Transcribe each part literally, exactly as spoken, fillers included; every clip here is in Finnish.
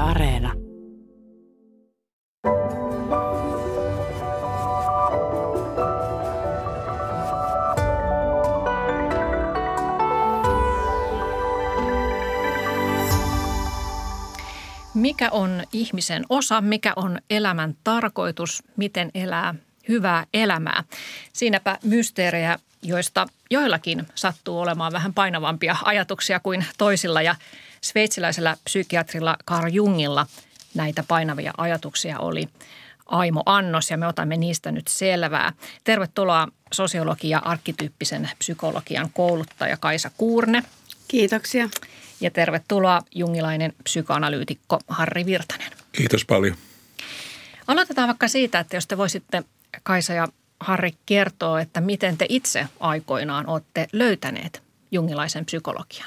Areena. Mikä on ihmisen osa, mikä on elämän tarkoitus, miten elää hyvää elämää? Siinäpä mysteerejä, joista joillakin sattuu olemaan vähän painavampia ajatuksia kuin toisilla. Ja sveitsiläisellä psykiatrilla Carl Jungilla näitä painavia ajatuksia oli aimo annos ja me otamme niistä nyt selvää. Tervetuloa sosiologi- ja arkkityyppisen psykologian kouluttaja Kaisa Kuurne. Kiitoksia. Ja tervetuloa jungilainen psykoanalyytikko Harri Virtanen. Kiitos paljon. Aloitetaan vaikka siitä, että jos te voisitte Kaisa ja Harri kertoa, että miten te itse aikoinaan olette löytäneet jungilaisen psykologian.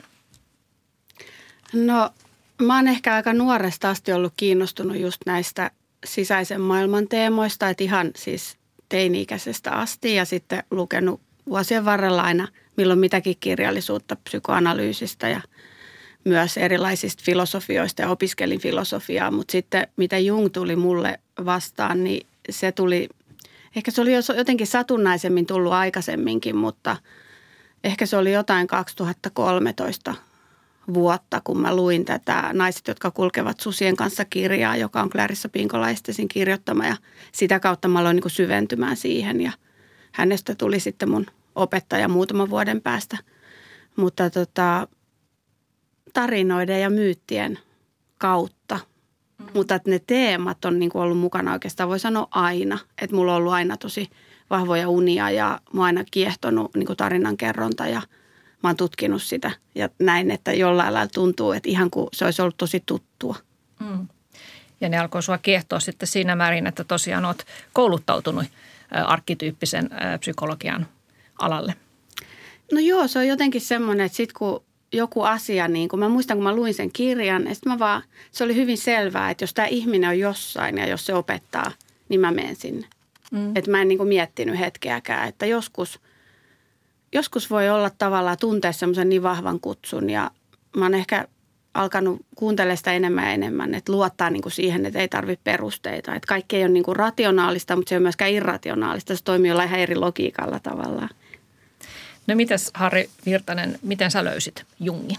No mä oon ehkä aika nuoresta asti ollut kiinnostunut just näistä sisäisen maailman teemoista, että ihan siis teini-ikäisestä asti ja sitten lukenut vuosien varrella aina milloin mitäkin kirjallisuutta psykoanalyysistä ja myös erilaisista filosofioista ja opiskelin filosofiaa, mutta sitten mitä Jung tuli mulle vastaan, niin se tuli, ehkä se oli jotenkin satunnaisemmin tullut aikaisemminkin, mutta ehkä se oli jotain kaksituhattakolmetoista vuotta, kun mä luin tätä Naiset, jotka kulkevat susien kanssa -kirjaa, joka on Clarissa Pinkola Estesin kirjoittama ja sitä kautta mä aloin niin kuin syventymään siihen ja hänestä tuli sitten mun opettaja muutaman vuoden päästä, mutta tota, tarinoiden ja myyttien kautta, mm. mutta että ne teemat on niin kuin ollut mukana oikeastaan voi sanoa aina, että mulla on ollut aina tosi vahvoja unia ja mä oon aina kiehtonut niin kuin tarinankerronta ja mä oon tutkinut sitä ja näin, että jollain lailla tuntuu, että ihan kuin se olisi ollut tosi tuttua. Mm. Ja ne alkoi sua kiehtoa sitten siinä määrin, että tosiaan oot kouluttautunut arkkityyppisen psykologian alalle. No joo, se on jotenkin semmoinen, että sitten kun joku asia, niin kun mä muistan, kun mä luin sen kirjan, ja sitten mä vaan, se oli hyvin selvää, että jos tämä ihminen on jossain ja jos se opettaa, niin mä menen sinne. Mm. Että mä en niin kuin miettinyt hetkeäkään, että joskus, joskus voi olla tavallaan tuntea semmoisen niin vahvan kutsun ja mä oon ehkä alkanut kuuntelemaan sitä enemmän ja enemmän, että luottaa niin kuin siihen, että ei tarvitse perusteita. Että kaikki ei ole niin kuin rationaalista, mutta se ei ole myöskään irrationaalista. Se toimii jollain ihan eri logiikalla tavallaan. No mites Harri Virtanen, miten sä löysit Jungin?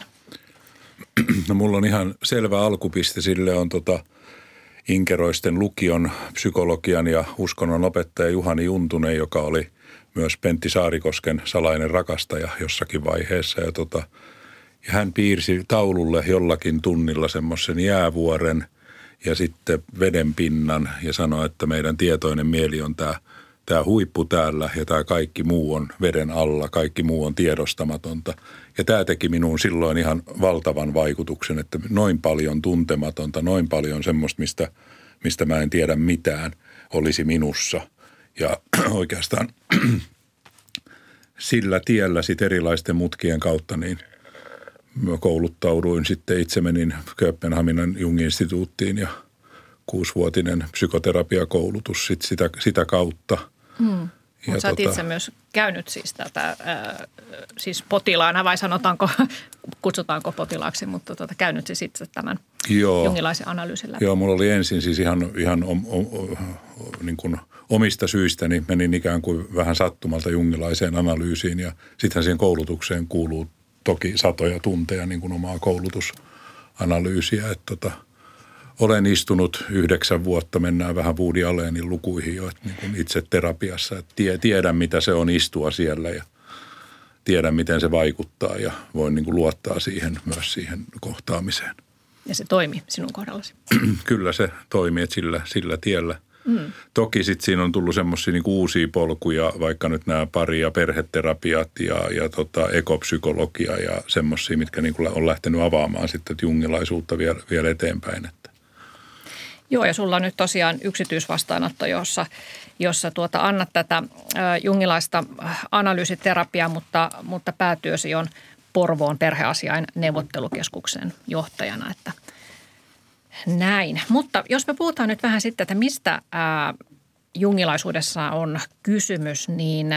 No mulla on ihan selvä alkupiste. Sille on tota Inkeroisten lukion psykologian ja uskonnon opettaja Juhani Juntunen, joka oli myös Pentti Saarikosken salainen rakastaja jossakin vaiheessa. Ja, tota, ja hän piirsi taululle jollakin tunnilla semmoisen jäävuoren ja sitten veden pinnan ja sanoi, että meidän tietoinen mieli on tämä Tämä huippu täällä ja tämä kaikki muu on veden alla, kaikki muu on tiedostamatonta. Ja tämä teki minuun silloin ihan valtavan vaikutuksen, että noin paljon tuntematonta, noin paljon semmoista, mistä, mistä mä en tiedä mitään, olisi minussa. Ja oikeastaan sillä tiellä sitten erilaisten mutkien kautta niin mä kouluttauduin. Sitten itse menin Kööpenhaminan Jung-instituuttiin ja kuusivuotinen psykoterapiakoulutus sit sitä, sitä kautta. Mm. Mutta sä oot tota, itse myös käynyt siis tätä, äh, siis potilaana vai sanotaanko, kutsutaanko potilaaksi, mutta tota, käynyt siis itse tämän joo, jungilaisen analyysin läpi. Joo, mulla oli ensin siis ihan, ihan om, om, niin kuin omista syistä, niin menin ikään kuin vähän sattumalta jungilaiseen analyysiin ja sittenhän siihen koulutukseen kuuluu toki satoja tunteja niin kuin omaa koulutusanalyysiä, että tota, olen istunut yhdeksän vuotta, mennään vähän Woody Allenin lukuihin jo, että niin kuin itse terapiassa. Että tiedän, mitä se on istua siellä ja tiedän, miten se vaikuttaa ja voin niin kuin luottaa siihen, myös siihen kohtaamiseen. Ja se toimi sinun kohdallasi? Kyllä se toimi, että sillä, sillä tiellä. Mm. Toki sitten siinä on tullut semmoisia niin kuin uusia polkuja, vaikka nyt nämä pari- ja perheterapiat ja, ja tota, ekopsykologia ja semmoisia, mitkä niin kuin on lähtenyt avaamaan sitten jungilaisuutta vielä, vielä eteenpäin, että. Joo, ja sulla on nyt tosiaan yksityisvastaanotto, jossa, jossa tuota, annat tätä ä, jungilaista analyysiterapiaa, mutta, mutta päätyösi on Porvoon perheasiain neuvottelukeskuksen johtajana, että näin. Mutta jos me puhutaan nyt vähän sitten, että mistä ää, jungilaisuudessa on kysymys, niin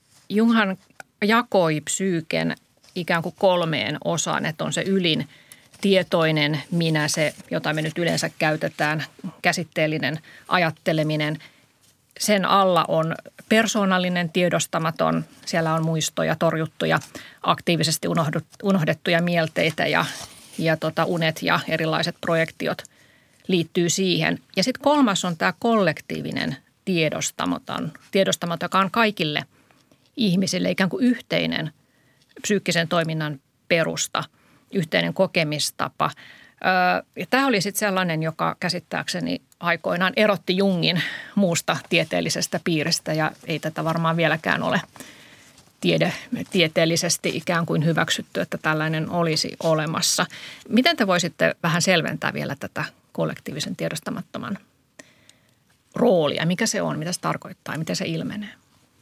Junghan jakoi psyyken ikään kuin kolmeen osaan, että on se ylin tietoinen minä, se jota me nyt yleensä käytetään, käsitteellinen ajatteleminen. Sen alla on persoonallinen tiedostamaton, siellä on muistoja, torjuttuja, aktiivisesti unohdettuja mielteitä ja, ja tota unet ja erilaiset projektiot liittyy siihen. Ja sitten kolmas on tämä kollektiivinen tiedostamaton, tiedostamaton, joka on kaikille ihmisille ikään kuin yhteinen psyykkisen toiminnan perusta, yhteinen kokemistapa. Ja tämä oli sitten sellainen, joka käsittääkseni aikoinaan erotti Jungin muusta tieteellisestä piiristä ja ei tätä varmaan vieläkään ole tiede, tieteellisesti ikään kuin hyväksytty, että tällainen olisi olemassa. Miten te voisitte vähän selventää vielä tätä kollektiivisen tiedostamattoman roolia? Mikä se on, mitä se tarkoittaa ja miten se ilmenee?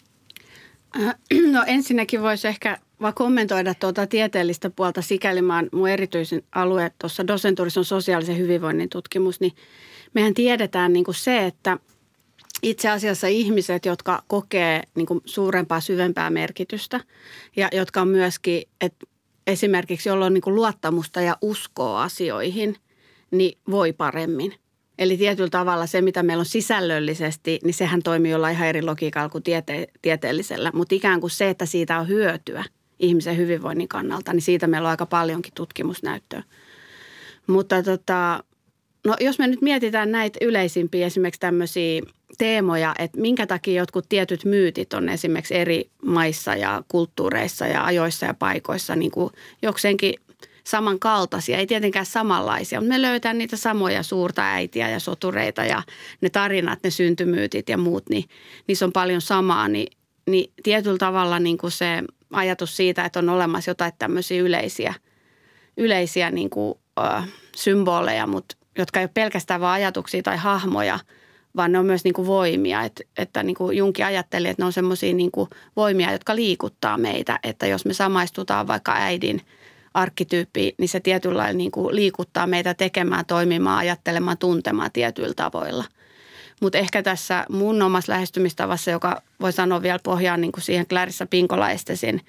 No ensinnäkin voisi ehkä vaan kommentoida tuota tieteellistä puolta sikäli mun erityisen alue tuossa dosentuurissa on sosiaalisen hyvinvoinnin tutkimus, niin mehän tiedetään niin kuin se, että itse asiassa ihmiset, jotka kokee niin kuin suurempaa, syvempää merkitystä ja jotka on myöskin, että esimerkiksi jolla on niin kuin luottamusta ja uskoa asioihin, niin voi paremmin. Eli tietyllä tavalla se, mitä meillä on sisällöllisesti, niin sehän toimii jollain ihan eri logiikalla kuin tiete- tieteellisellä. Mutta ikään kuin se, että siitä on hyötyä ihmisen hyvinvoinnin kannalta, niin siitä meillä on aika paljonkin tutkimusnäyttöä. Mutta tota, no jos me nyt mietitään näitä yleisimpiä esimerkiksi tämmöisiä teemoja, että minkä takia jotkut tietyt myytit on esimerkiksi eri maissa ja kulttuureissa ja ajoissa ja paikoissa niin kuin jokseenkin samankaltaisia, ei tietenkään samanlaisia, mutta me löytään niitä samoja suurta äitiä ja sotureita ja ne tarinat, ne syntymyytit ja muut, niin niissä on paljon samaa, niin, niin tietyllä tavalla niin kuin se ajatus siitä, että on olemassa jotain tämmöisiä yleisiä, yleisiä niin kuin, äh, symboleja, mutta jotka ei ole pelkästään vain ajatuksia tai hahmoja, vaan ne on myös niin kuin voimia, että, että niin kuin Jung ajatteli, että ne on semmoisia niin kuin voimia, jotka liikuttaa meitä, että jos me samaistutaan vaikka äidin arkkityyppi, niin se tietyllä lailla niin kuin liikuttaa meitä tekemään, toimimaan, ajattelemaan, tuntemaan tietyillä tavoilla. Mutta ehkä tässä mun omassa lähestymistavassa, joka voi sanoa vielä pohjaan niin kuin siihen Clarissa Pinkola-Estesin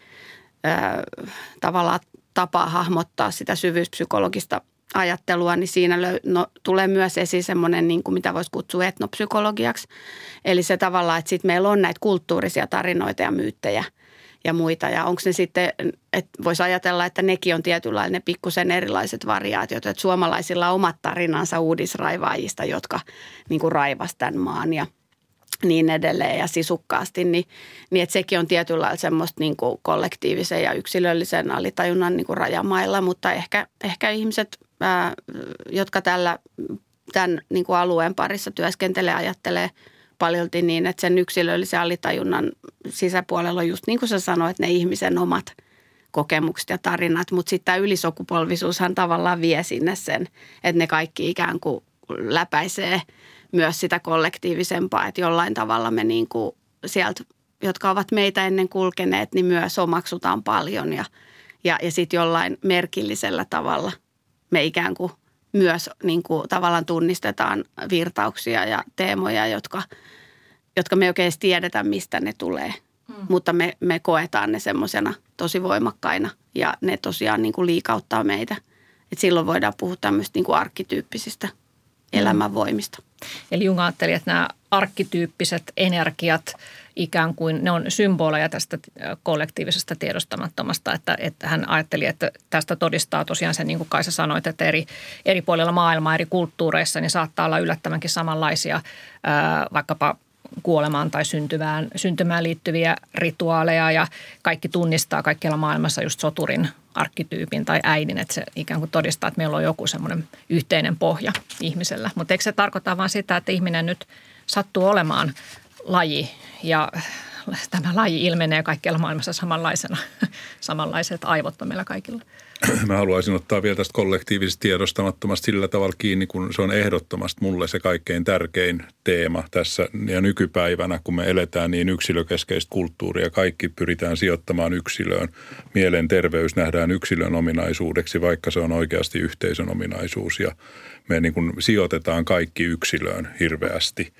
äh, tavallaan tapaa hahmottaa sitä syvyyspsykologista ajattelua, niin siinä löy- no, tulee myös esiin semmoinen, niin kuin mitä voisi kutsua etnopsykologiaksi. Eli se tavallaan, että sitten meillä on näitä kulttuurisia tarinoita ja myyttejä ja muita. Ja onko ne sitten, että voisi ajatella, että nekin on tietynlainen ne pikkusen erilaiset variaatiot, että suomalaisilla on omat tarinansa uudisraivaajista, jotka niin kuin raivasi tämän maan ja niin edelleen ja sisukkaasti, niin, niin että sekin on tietynlailla semmoista niin kuin kollektiivisen ja yksilöllisen alitajunnan niin kuin rajamailla, mutta ehkä, ehkä ihmiset, ää, jotka tällä, tämän niin kuin alueen parissa työskentelee, ajattelee paljolti niin, että sen yksilöllisen alitajunnan sisäpuolella on just niin kuin sä sanoit, että ne ihmisen omat kokemukset ja tarinat, mutta sitten tämä ylisukupolvisuushan tavallaan vie sinne sen, että ne kaikki ikään kuin läpäisee myös sitä kollektiivisempaa, että jollain tavalla me niin kuin sieltä, jotka ovat meitä ennen kulkeneet, niin myös omaksutaan paljon ja, ja, ja sitten jollain merkillisellä tavalla me ikään kuin myös niin kuin tavallaan tunnistetaan virtauksia ja teemoja, jotka, jotka me ei oikein tiedetä, mistä ne tulee. Mm. Mutta me, me koetaan ne semmoisena tosi voimakkaina ja ne tosiaan niin kuin liikauttaa meitä. Et silloin voidaan puhua tämmöistä niin kuin arkkityyppisistä elämänvoimista. Eli Jung ajatteli, että nämä arkkityyppiset energiat ikään kuin ne on symboleja tästä kollektiivisesta tiedostamattomasta, että, että hän ajatteli, että tästä todistaa tosiaan sen, niin kuin Kaisa sanoit, että eri, eri puolilla maailmaa, eri kulttuureissa, niin saattaa olla yllättävänkin samanlaisia ää, vaikkapa kuolemaan tai syntymään, syntymään liittyviä rituaaleja ja kaikki tunnistaa kaikkialla maailmassa just soturin arkkityypin tai äidin, että se ikään kuin todistaa, että meillä on joku semmoinen yhteinen pohja ihmisellä. Mutta eikö se tarkoita vaan sitä, että ihminen nyt sattuu olemaan laji ja tämä laji ilmenee kaikkialla maailmassa samanlaisena. Samanlaiset aivot on meillä kaikilla. Mä haluaisin ottaa vielä tästä kollektiivisesta tiedostamattomasta sillä tavalla kiinni, kun se on ehdottomasti mulle se kaikkein tärkein teema tässä ja nykypäivänä, kun me eletään niin yksilökeskeistä kulttuuria. Kaikki pyritään sijoittamaan yksilöön. Mielenterveys nähdään yksilön ominaisuudeksi, vaikka se on oikeasti yhteisön ominaisuus ja me niin kuin sijoitetaan kaikki yksilöön hirveästi.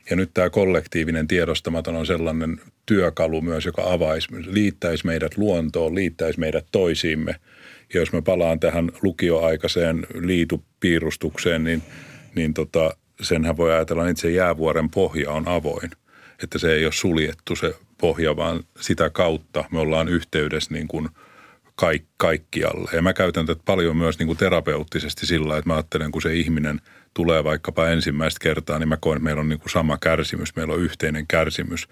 Ja nyt tämä kollektiivinen tiedostamaton on sellainen työkalu myös, joka avaisi, liittäisi meidät luontoon, liittäisi meidät toisiimme. Ja jos mä palaan tähän lukioaikaiseen liitupiirustukseen, niin, niin tota, senhän voi ajatella, että se jäävuoren pohja on avoin. Että se ei ole suljettu se pohja, vaan sitä kautta me ollaan yhteydessä niin kuin kaik, kaikkialle. Ja mä käytän tätä paljon myös niin kuin terapeuttisesti sillä, että mä ajattelen, kun se ihminen tulee vaikkapa ensimmäistä kertaa, niin mä koen, että meillä on niin kuin sama kärsimys, meillä on yhteinen kärsimys.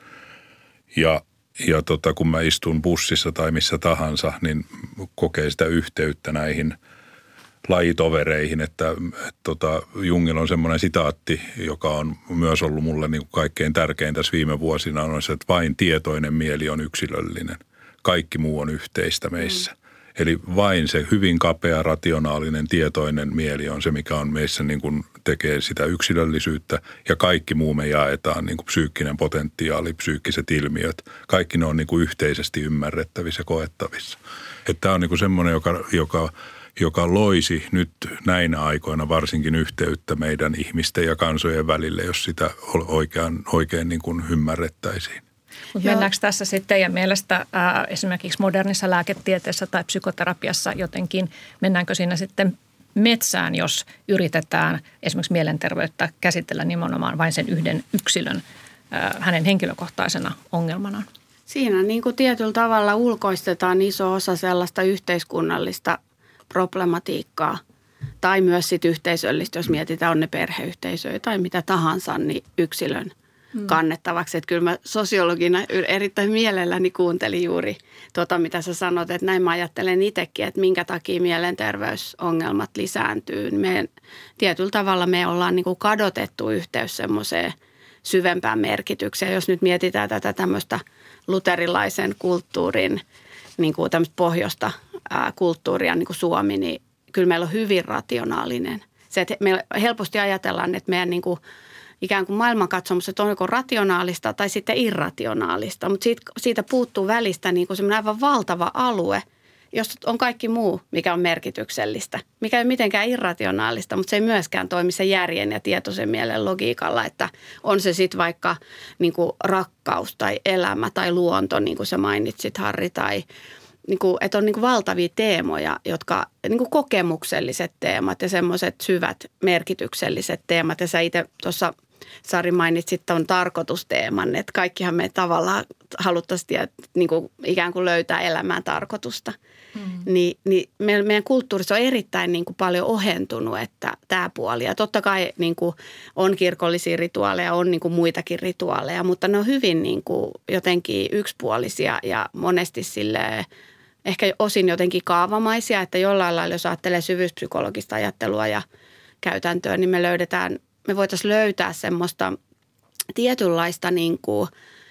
Ja, ja tota, kun mä istun bussissa tai missä tahansa, niin kokee sitä yhteyttä näihin lajitovereihin, että, että tota, Jungilla on semmoinen sitaatti, joka on myös ollut mulle niin kuin kaikkein tärkein tässä viime vuosina, on se, että vain tietoinen mieli on yksilöllinen. Kaikki muu on yhteistä meissä. Mm. Eli vain se hyvin kapea, rationaalinen, tietoinen mieli on se, mikä on meissä niin kuin tekee sitä yksilöllisyyttä ja kaikki muu me jaetaan, niin kuin psyykkinen potentiaali, psyykkiset ilmiöt. Kaikki ne on niin kuin yhteisesti ymmärrettävissä ja koettavissa. Että tämä on niin kuin semmoinen, joka, joka, joka loisi nyt näinä aikoina varsinkin yhteyttä meidän ihmisten ja kansojen välille, jos sitä oikein, oikein niin kuin ymmärrettäisiin. Mutta mennäänkö tässä sitten teidän mielestä ää, esimerkiksi modernissa lääketieteessä tai psykoterapiassa jotenkin, mennäänkö siinä sitten metsään, jos yritetään esimerkiksi mielenterveyttä käsitellä nimenomaan vain sen yhden yksilön ää, hänen henkilökohtaisena ongelmanaan? Siinä niin kuin tietyllä tavalla ulkoistetaan iso osa sellaista yhteiskunnallista problematiikkaa tai myös sit yhteisöllistä, jos mietitään on ne perheyhteisöjä tai mitä tahansa, niin yksilön kannettavaksi. Että kyllä mä sosiologina erittäin mielelläni kuuntelin juuri tuota, mitä sä sanot, että näin mä ajattelen itsekin, että minkä takia mielenterveysongelmat lisääntyy. Me, tietyllä tavalla me ollaan niin kuin kadotettu yhteys semmoiseen syvempään merkitykseen. Jos nyt mietitään tätä tämmöistä luterilaisen kulttuurin, niin kuin tämmöistä pohjoista ää, kulttuuria niin kuin Suomi, niin kyllä meillä on hyvin rationaalinen. Se, että me helposti ajatellaan, että meidän niin kuin ikään kuin maailmankatsomus, on joko rationaalista tai sitten irrationaalista, mutta siitä, siitä puuttuu välistä niin kuin semmoinen aivan valtava alue, jossa on kaikki muu, mikä on merkityksellistä, mikä ei ole mitenkään irrationaalista, mutta se ei myöskään toimi sen järjen ja tietoisen mielen logiikalla, että on se sitten vaikka niin kuin rakkaus tai elämä tai luonto, niin kuin sä mainitsit Harri, tai niin kuin, että on niin kuin valtavia teemoja, jotka niin kuin kokemukselliset teemat ja semmoiset syvät merkitykselliset teemat. Ja sä itse tuossa, Sari, mainitsit tuon tarkoitusteeman, että kaikkihan me tavallaan haluttaisiin niin kuin ikään kuin löytää elämään tarkoitusta. Mm. Ni, niin meidän kulttuurissa on erittäin niin kuin paljon ohentunut, että tämä puoli. Ja totta kai niin kuin on kirkollisia rituaaleja, on niin kuin muitakin rituaaleja, mutta ne on hyvin niin kuin jotenkin yksipuolisia ja monesti silleen ehkä osin jotenkin kaavamaisia, että jollain lailla, jos ajattelee syvyyspsykologista ajattelua ja käytäntöä, niin me löydetään, me voitaisiin löytää semmoista tietynlaista niin kuin,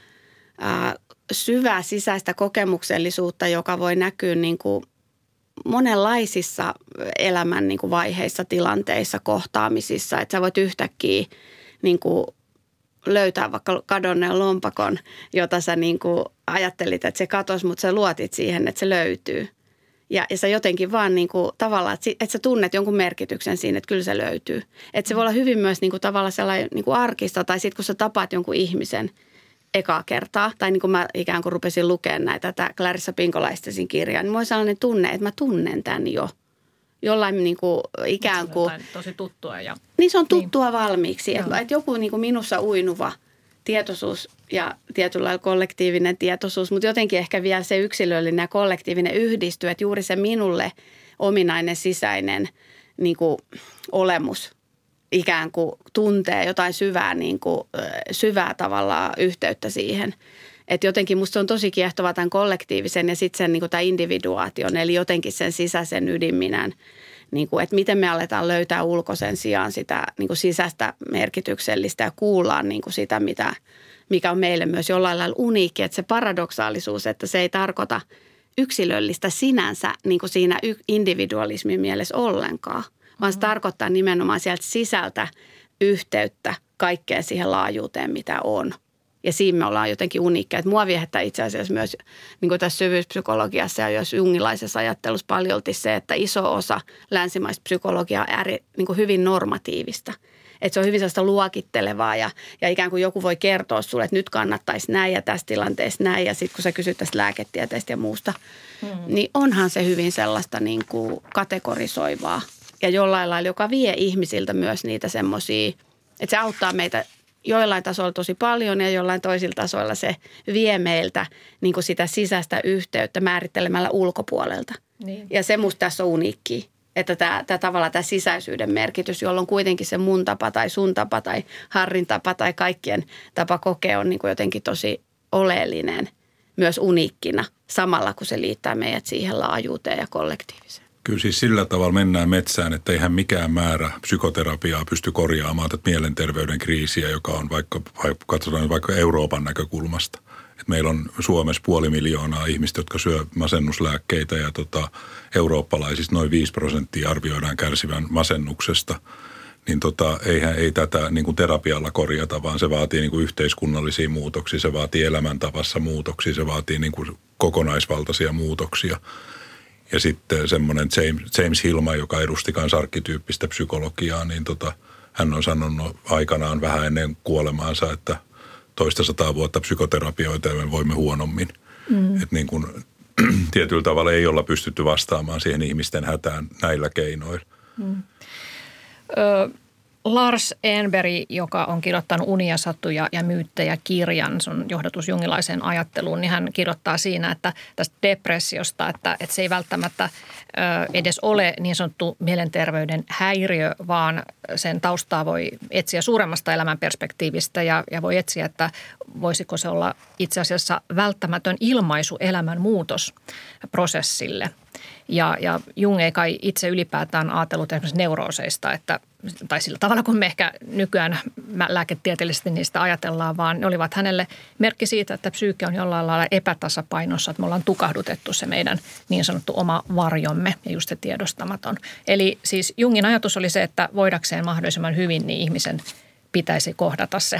ää, syvää sisäistä kokemuksellisuutta, joka voi näkyä niin kuin monenlaisissa elämän niin kuin vaiheissa, tilanteissa, kohtaamisissa, että sä voit yhtäkkiä niin kuin löytää vaikka kadonneen lompakon, jota sä niin kuin ajattelit, että se katosi, mutta sä luotit siihen, että se löytyy. Ja, ja sä jotenkin vaan niin kuin tavallaan, että, että sä tunnet jonkun merkityksen siinä, että kyllä se löytyy. Että se voi olla hyvin myös niin kuin tavallaan sellainen niin kuin arkista, tai sitten kun sä tapaat jonkun ihmisen ekaa kertaa, tai niin kuin mä ikään kuin rupesin lukemaan näitä tätä Clarissa Pinkolaistesin kirjaa, niin mulla on sellainen tunne, että mä tunnen tämän jo. Jollain niin kuin ikään kuin tosi tuttua. Ja niin se on tuttua niin valmiiksi. Että, että joku niin kuin minussa uinuva tietoisuus ja tietyllä lailla kollektiivinen tietoisuus, mutta jotenkin ehkä vielä se yksilöllinen ja kollektiivinen yhdistyy, että juuri se minulle ominainen sisäinen niin kuin olemus ikään kuin tuntee jotain syvää, niin kuin, syvää tavallaan yhteyttä siihen. Että jotenkin musta on tosi kiehtovaa tämän kollektiivisen ja sitten sen niin kuin tämän individuaation, eli jotenkin sen sisäisen ydinminän, niin kuin, että miten me aletaan löytää ulkoisen sijaan sitä niin kuin sisäistä merkityksellistä ja kuullaan niin kuin sitä, mitä, mikä on meille myös jollain lailla uniikki. Että se paradoksaalisuus, että se ei tarkoita yksilöllistä sinänsä niin kuin siinä individualismin mielessä ollenkaan, vaan se tarkoittaa nimenomaan sieltä sisältä yhteyttä kaikkeen siihen laajuuteen, mitä on. Ja siinä me ollaan jotenkin uniikkeja. Että mua viehättää itse asiassa myös niin kuin tässä syvyyspsykologiassa ja jos jungilaisessa ajattelussa paljolti se, että iso osa länsimaista psykologiaa on ääri, niin kuin hyvin normatiivista. Että se on hyvin sellaista luokittelevaa ja, ja ikään kuin joku voi kertoa sulle, että nyt kannattaisi näin ja tässä tilanteessa näin. Ja sitten kun sä kysyt tästä lääketieteestä ja muusta, hmm. niin onhan se hyvin sellaista niin kuin kategorisoivaa. Ja jollain lailla, joka vie ihmisiltä myös niitä semmoisia, että se auttaa meitä joillain tasoilla tosi paljon ja jollain toisilla tasoilla se vie meiltä niin kuin sitä sisäistä yhteyttä määrittelemällä ulkopuolelta. Niin. Ja se musta tässä on uniikkiä, että tämä, tämä tavallaan tämä sisäisyyden merkitys, jolloin kuitenkin se mun tapa tai sun tapa tai Harrin tapa tai kaikkien tapa kokea on niin kuin jotenkin tosi oleellinen myös uniikkina samalla, kun se liittää meidät siihen laajuuteen ja kollektiiviseen. Kyllä siis sillä tavalla mennään metsään, että eihän mikään määrä psykoterapiaa pysty korjaamaan tätä mielenterveyden kriisiä, joka on vaikka, vaikka katsotaan vaikka Euroopan näkökulmasta. Et meillä on Suomessa puoli miljoonaa ihmistä, jotka syö masennuslääkkeitä ja tota, eurooppalaisista noin viisi prosenttia arvioidaan kärsivän masennuksesta. Niin tota, eihän ei tätä niin kuin terapialla korjata, vaan se vaatii niin kuin yhteiskunnallisia muutoksia, se vaatii elämäntavassa muutoksia, se vaatii niin kuin kokonaisvaltaisia muutoksia. Ja sitten semmoinen James, James Hillman, joka edusti kanssa arkkityyppistä psykologiaa, niin tota, hän on sanonut aikanaan vähän ennen kuolemaansa, että toista sataa vuotta psykoterapioita ja me voimme huonommin. Mm. Että niin kuin tietyllä tavalla ei olla pystytty vastaamaan siihen ihmisten hätään näillä keinoilla. Mm. Ö, Lars Enberg, joka on kirjoittanut Unia, satuja ja myyttejä kirjan, se on johdatus jungilaiseen ajatteluun, niin hän kirjoittaa siinä, että tästä depressiosta, että, että se ei välttämättä ö, edes ole niin sanottu mielenterveyden häiriö, vaan sen taustaa voi etsiä suuremmasta elämän perspektiivistä ja, ja voi etsiä, että voisiko se olla itse asiassa välttämätön ilmaisu elämän muutosprosessille. Ja, ja Jung ei kai itse ylipäätään ajatellut esimerkiksi neurooseista, että, tai sillä tavalla kun me ehkä nykyään lääketieteellisesti niistä ajatellaan, vaan ne olivat hänelle merkki siitä, että psyyke on jollain lailla epätasapainossa, että me ollaan tukahdutettu se meidän niin sanottu oma varjomme ja just se tiedostamaton. Eli siis Jungin ajatus oli se, että voidakseen mahdollisimman hyvin niin ihmisen pitäisi kohdata se,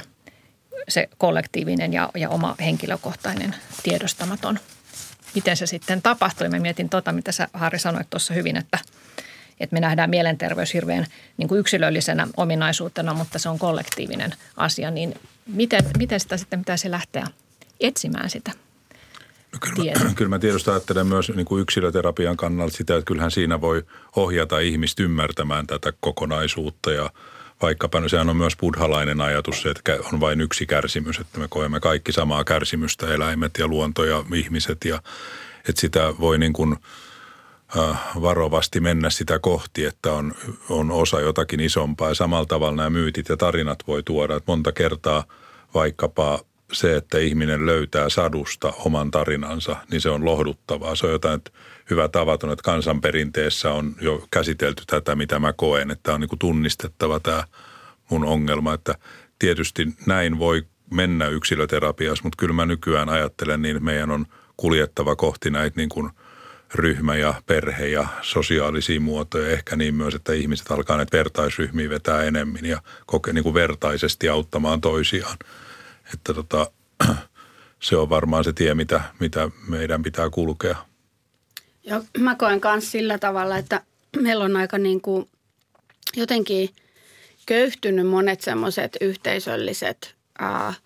se kollektiivinen ja, ja oma henkilökohtainen tiedostamaton. Miten se sitten tapahtui? Mä mietin tota, mitä sä Harri sanoit tuossa hyvin, että, että me nähdään mielenterveys hirveän niin kuin yksilöllisenä ominaisuutena, mutta se on kollektiivinen asia. Niin miten, miten sitä sitten pitäisi lähteä etsimään sitä no, kyllä, mä, kyllä mä tietysti ajattelen myös niin kuin yksilöterapian kannalta sitä, että kyllähän siinä voi ohjata ihmistä ymmärtämään tätä kokonaisuutta ja vaikkapa, no sehän on myös buddhalainen ajatus se, että on vain yksi kärsimys, että me koemme kaikki samaa kärsimystä, eläimet ja luonto ja ihmiset ja että sitä voi niin kuin äh, varovasti mennä sitä kohti, että on, on osa jotakin isompaa ja samalla tavalla nämä myytit ja tarinat voi tuoda, että monta kertaa vaikkapa se, että ihminen löytää sadusta oman tarinansa, niin se on lohduttavaa. Se on jotain, että hyvä tavaton, että kansanperinteessä on jo käsitelty tätä, mitä mä koen, että on niin kuin tunnistettava tämä mun ongelma, että tietysti näin voi mennä yksilöterapiassa, mutta kyllä mä nykyään ajattelen niin, että meidän on kuljettava kohti näitä niin kuin ryhmä- ja perhe- ja sosiaalisia muotoja. Ehkä niin myös, että ihmiset alkaa näitä vertaisryhmiä vetää enemmän ja koke, niin kuin vertaisesti auttamaan toisiaan. Että tota, se on varmaan se tie, mitä, mitä meidän pitää kulkea. Joo, mä koen myös sillä tavalla, että meillä on aika niin kuin jotenkin köyhtynyt monet semmoiset yhteisölliset ää,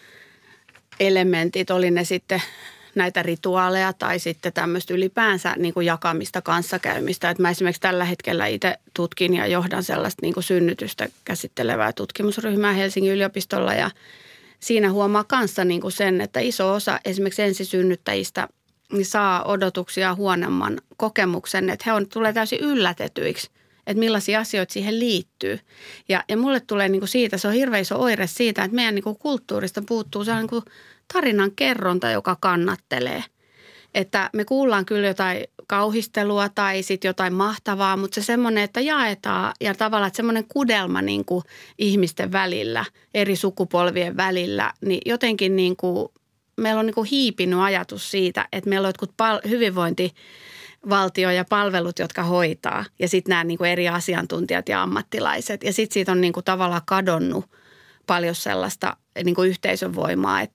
elementit, oli ne sitten näitä rituaaleja tai sitten tämmöistä ylipäänsä niin kuin jakamista, kanssakäymistä. Et mä esimerkiksi tällä hetkellä itse tutkin ja johdan sellaista niin kuin synnytystä käsittelevää tutkimusryhmää Helsingin yliopistolla ja siinä huomaa kanssa niin kuin sen, että iso osa esimerkiksi ensisynnyttäjistä niin saa odotuksia huonomman kokemuksen, että he on, tulee täysin yllätetyiksi, että millaisia asioita siihen liittyy. Ja, ja mulle tulee niin kuin siitä, se on hirveän iso oire siitä, että meidän niin kuin kulttuurista puuttuu sellainen niin kuin tarinan kerronta, joka kannattelee. Että me kuullaan kyllä jotain kauhistelua tai sitten jotain mahtavaa, mutta se semmoinen, että jaetaan ja tavallaan että semmoinen kudelma niin kuin ihmisten välillä, eri sukupolvien välillä, niin jotenkin niin kuin meillä on niin kuin hiipinyt ajatus siitä, että meillä on jotkut pal- hyvinvointivaltio ja palvelut, jotka hoitaa ja sitten nämä niin kuin eri asiantuntijat ja ammattilaiset ja sitten siitä on niin kuin tavallaan kadonnut paljon sellaista niin kuin yhteisön voimaa, että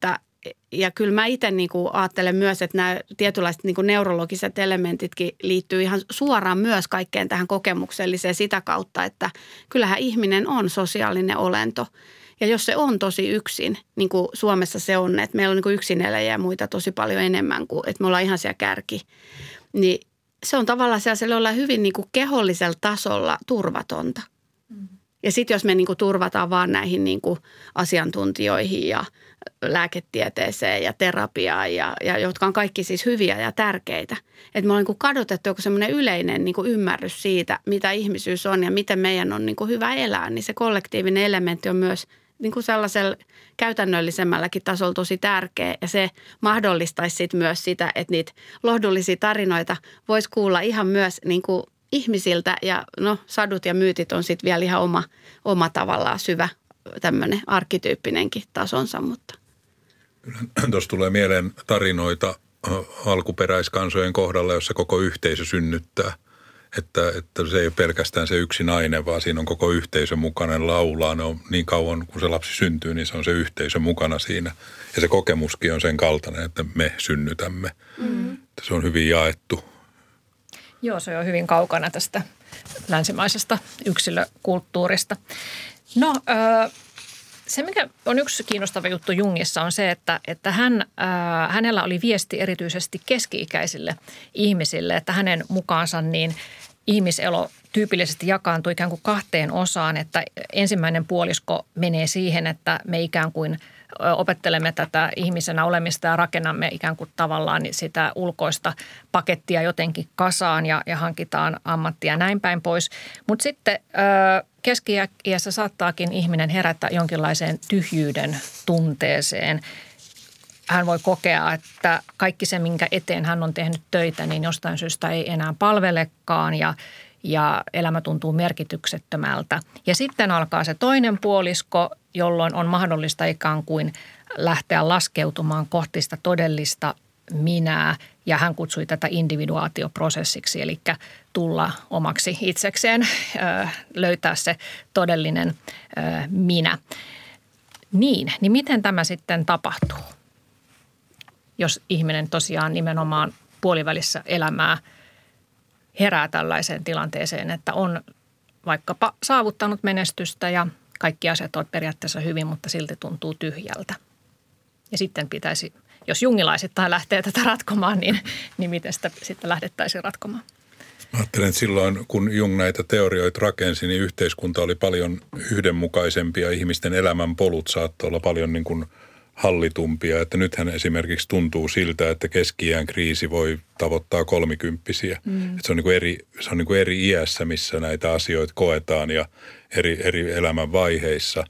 ja kyllä mä itse niin kuin ajattelen myös, että nämä tietynlaiset niin kuin neurologiset elementitkin liittyy ihan suoraan myös kaikkeen tähän kokemukselliseen sitä kautta, että kyllähän ihminen on sosiaalinen olento. Ja jos se on tosi yksin, niin kuin Suomessa se on, että meillä on niin kuin yksineläjiä ja muita tosi paljon enemmän kuin, että me ollaan ihan siellä kärki, niin se on tavallaan sellaisella olla hyvin niin kuin kehollisella tasolla turvatonta. Mm. Ja sitten jos me niin kuin turvataan vaan näihin niin kuin asiantuntijoihin ja lääketieteeseen ja terapiaan, ja, ja jotka on kaikki siis hyviä ja tärkeitä. Että me ollaan niin kuin kadotettu joku semmoinen yleinen niin kuin ymmärrys siitä, mitä ihmisyys on ja miten meidän on niin kuin hyvä elää. Niin se kollektiivinen elementti on myös niin kuin sellaisella käytännöllisemmälläkin tasolla tosi tärkeä. Ja se mahdollistaisi sit myös sitä, että niitä lohdullisia tarinoita voisi kuulla ihan myös niin kuin ihmisiltä. Ja no, sadut ja myytit on sitten vielä ihan oma, oma tavallaan syvä tämmöinen arkkityyppinenkin tasonsa. Mutta. Tuossa tulee mieleen tarinoita alkuperäiskansojen kohdalla, jossa koko yhteisö synnyttää. Että, että se ei ole pelkästään se yksi nainen, vaan siinä on koko yhteisö mukana, laulaa. Ne on niin kauan, kun se lapsi syntyy, niin se on se yhteisö mukana siinä. Ja se kokemuskin on sen kaltainen, että me synnytämme. Mm. Se on hyvin jaettu. Joo, se on hyvin kaukana tästä länsimaisesta yksilökulttuurista. No, se mikä on yksi kiinnostava juttu Jungissa on se, että, että hän, hänellä oli viesti erityisesti keski-ikäisille ihmisille, että hänen mukaansa niin ihmiselo tyypillisesti jakaantui ikään kuin kahteen osaan, että ensimmäinen puolisko menee siihen, että me ikään kuin opettelemme tätä ihmisenä olemista ja rakennamme ikään kuin tavallaan sitä ulkoista pakettia jotenkin kasaan ja, ja hankitaan ammattia näin päin pois. Mutta sitten keski-iässä saattaakin ihminen herätä jonkinlaiseen tyhjyyden tunteeseen. Hän voi kokea, että kaikki se, minkä eteen hän on tehnyt töitä, niin jostain syystä ei enää palvelekaan ja ja elämä tuntuu merkityksettömältä. Ja sitten alkaa se toinen puolisko, jolloin on mahdollista ikään kuin lähteä laskeutumaan kohti sitä todellista minää. Ja hän kutsui tätä individuaatioprosessiksi, eli tulla omaksi itsekseen, löytää se todellinen minä. Niin, niin miten tämä sitten tapahtuu, jos ihminen tosiaan nimenomaan puolivälissä elämää herää tällaiseen tilanteeseen, että on vaikkapa saavuttanut menestystä ja kaikki asiat on periaatteessa hyvin, mutta silti tuntuu tyhjältä. Ja sitten pitäisi, jos jungilaisittain lähtee tätä ratkomaan, niin, niin miten sitä sitten lähdettäisiin ratkomaan? Mä ajattelen, että silloin kun Jung näitä teorioita rakensi, niin yhteiskunta oli paljon yhdenmukaisempi ja ihmisten elämänpolut saattoi olla paljon niin kuin hallitumpia. Että nythän esimerkiksi tuntuu siltä, että keski-iän kriisi voi tavoittaa kolmikymppisiä. Mm. Että se on, niin kuin eri, se on niin kuin eri iässä, missä näitä asioita koetaan ja eri, eri elämän vaiheissa.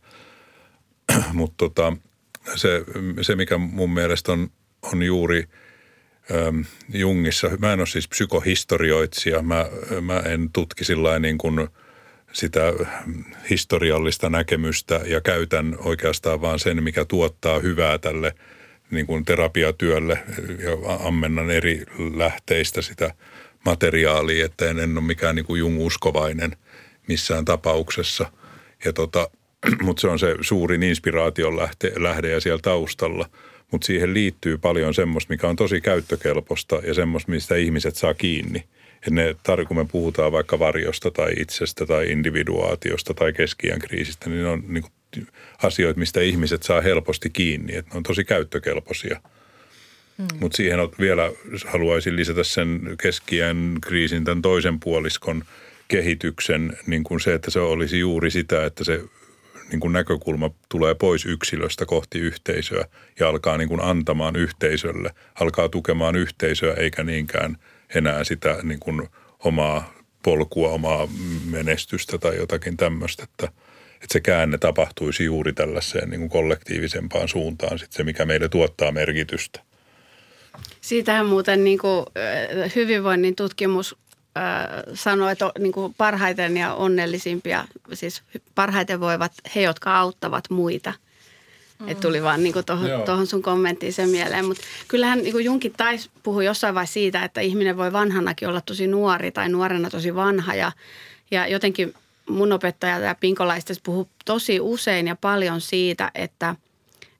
Mutta tota, se, se, mikä mun mielestä on, on juuri äm, Jungissa, mä en ole siis psykohistorioitsija, mä, mä en tutki sillain niin kuin sitä historiallista näkemystä ja käytän oikeastaan vaan sen, mikä tuottaa hyvää tälle niin kuin terapiatyölle ja ammennan eri lähteistä sitä materiaalia, että en, en ole mikään niin kuin Jung-uskovainen missään tapauksessa. Ja tota, mutta se on se suurin inspiraation lähde, lähde ja siellä taustalla. Mutta siihen liittyy paljon semmoista, mikä on tosi käyttökelpoista ja semmoista, mistä ihmiset saa kiinni. Ja ne, kun me puhutaan vaikka varjosta tai itsestä tai individuaatiosta tai keski-iän kriisistä, niin ne on niin kuin asioita, mistä ihmiset saa helposti kiinni. Että ne on tosi käyttökelpoisia. Hmm. Mutta siihen vielä haluaisin lisätä sen keski-iän kriisin, tämän toisen puoliskon kehityksen, niin kuin se, että se olisi juuri sitä, että se niin kuin näkökulma tulee pois yksilöstä kohti yhteisöä ja alkaa niin kuin antamaan yhteisölle, alkaa tukemaan yhteisöä eikä niinkään enää sitä niin kuin omaa polkua, omaa menestystä tai jotakin tämmöistä, että, että se käänne tapahtuisi juuri tällaiseen niin kuin kollektiivisempaan suuntaan, sit se mikä meille tuottaa merkitystä. Siitähän muuten niin kuin hyvinvoinnin tutkimus sanoo, että niin kuin parhaiten ja onnellisimpia, siis parhaiten voivat he, jotka auttavat muita. Mm. Että tuli vaan niin tuohon sun kommenttiin sen mieleen. Mutta kyllähän niin kuin Jungkin taisi puhui jossain vaiheessa siitä, että ihminen voi vanhanakin olla tosi nuori tai nuorena tosi vanha. Ja, ja jotenkin mun opettaja ja pinkolaistes puhuu tosi usein ja paljon siitä, että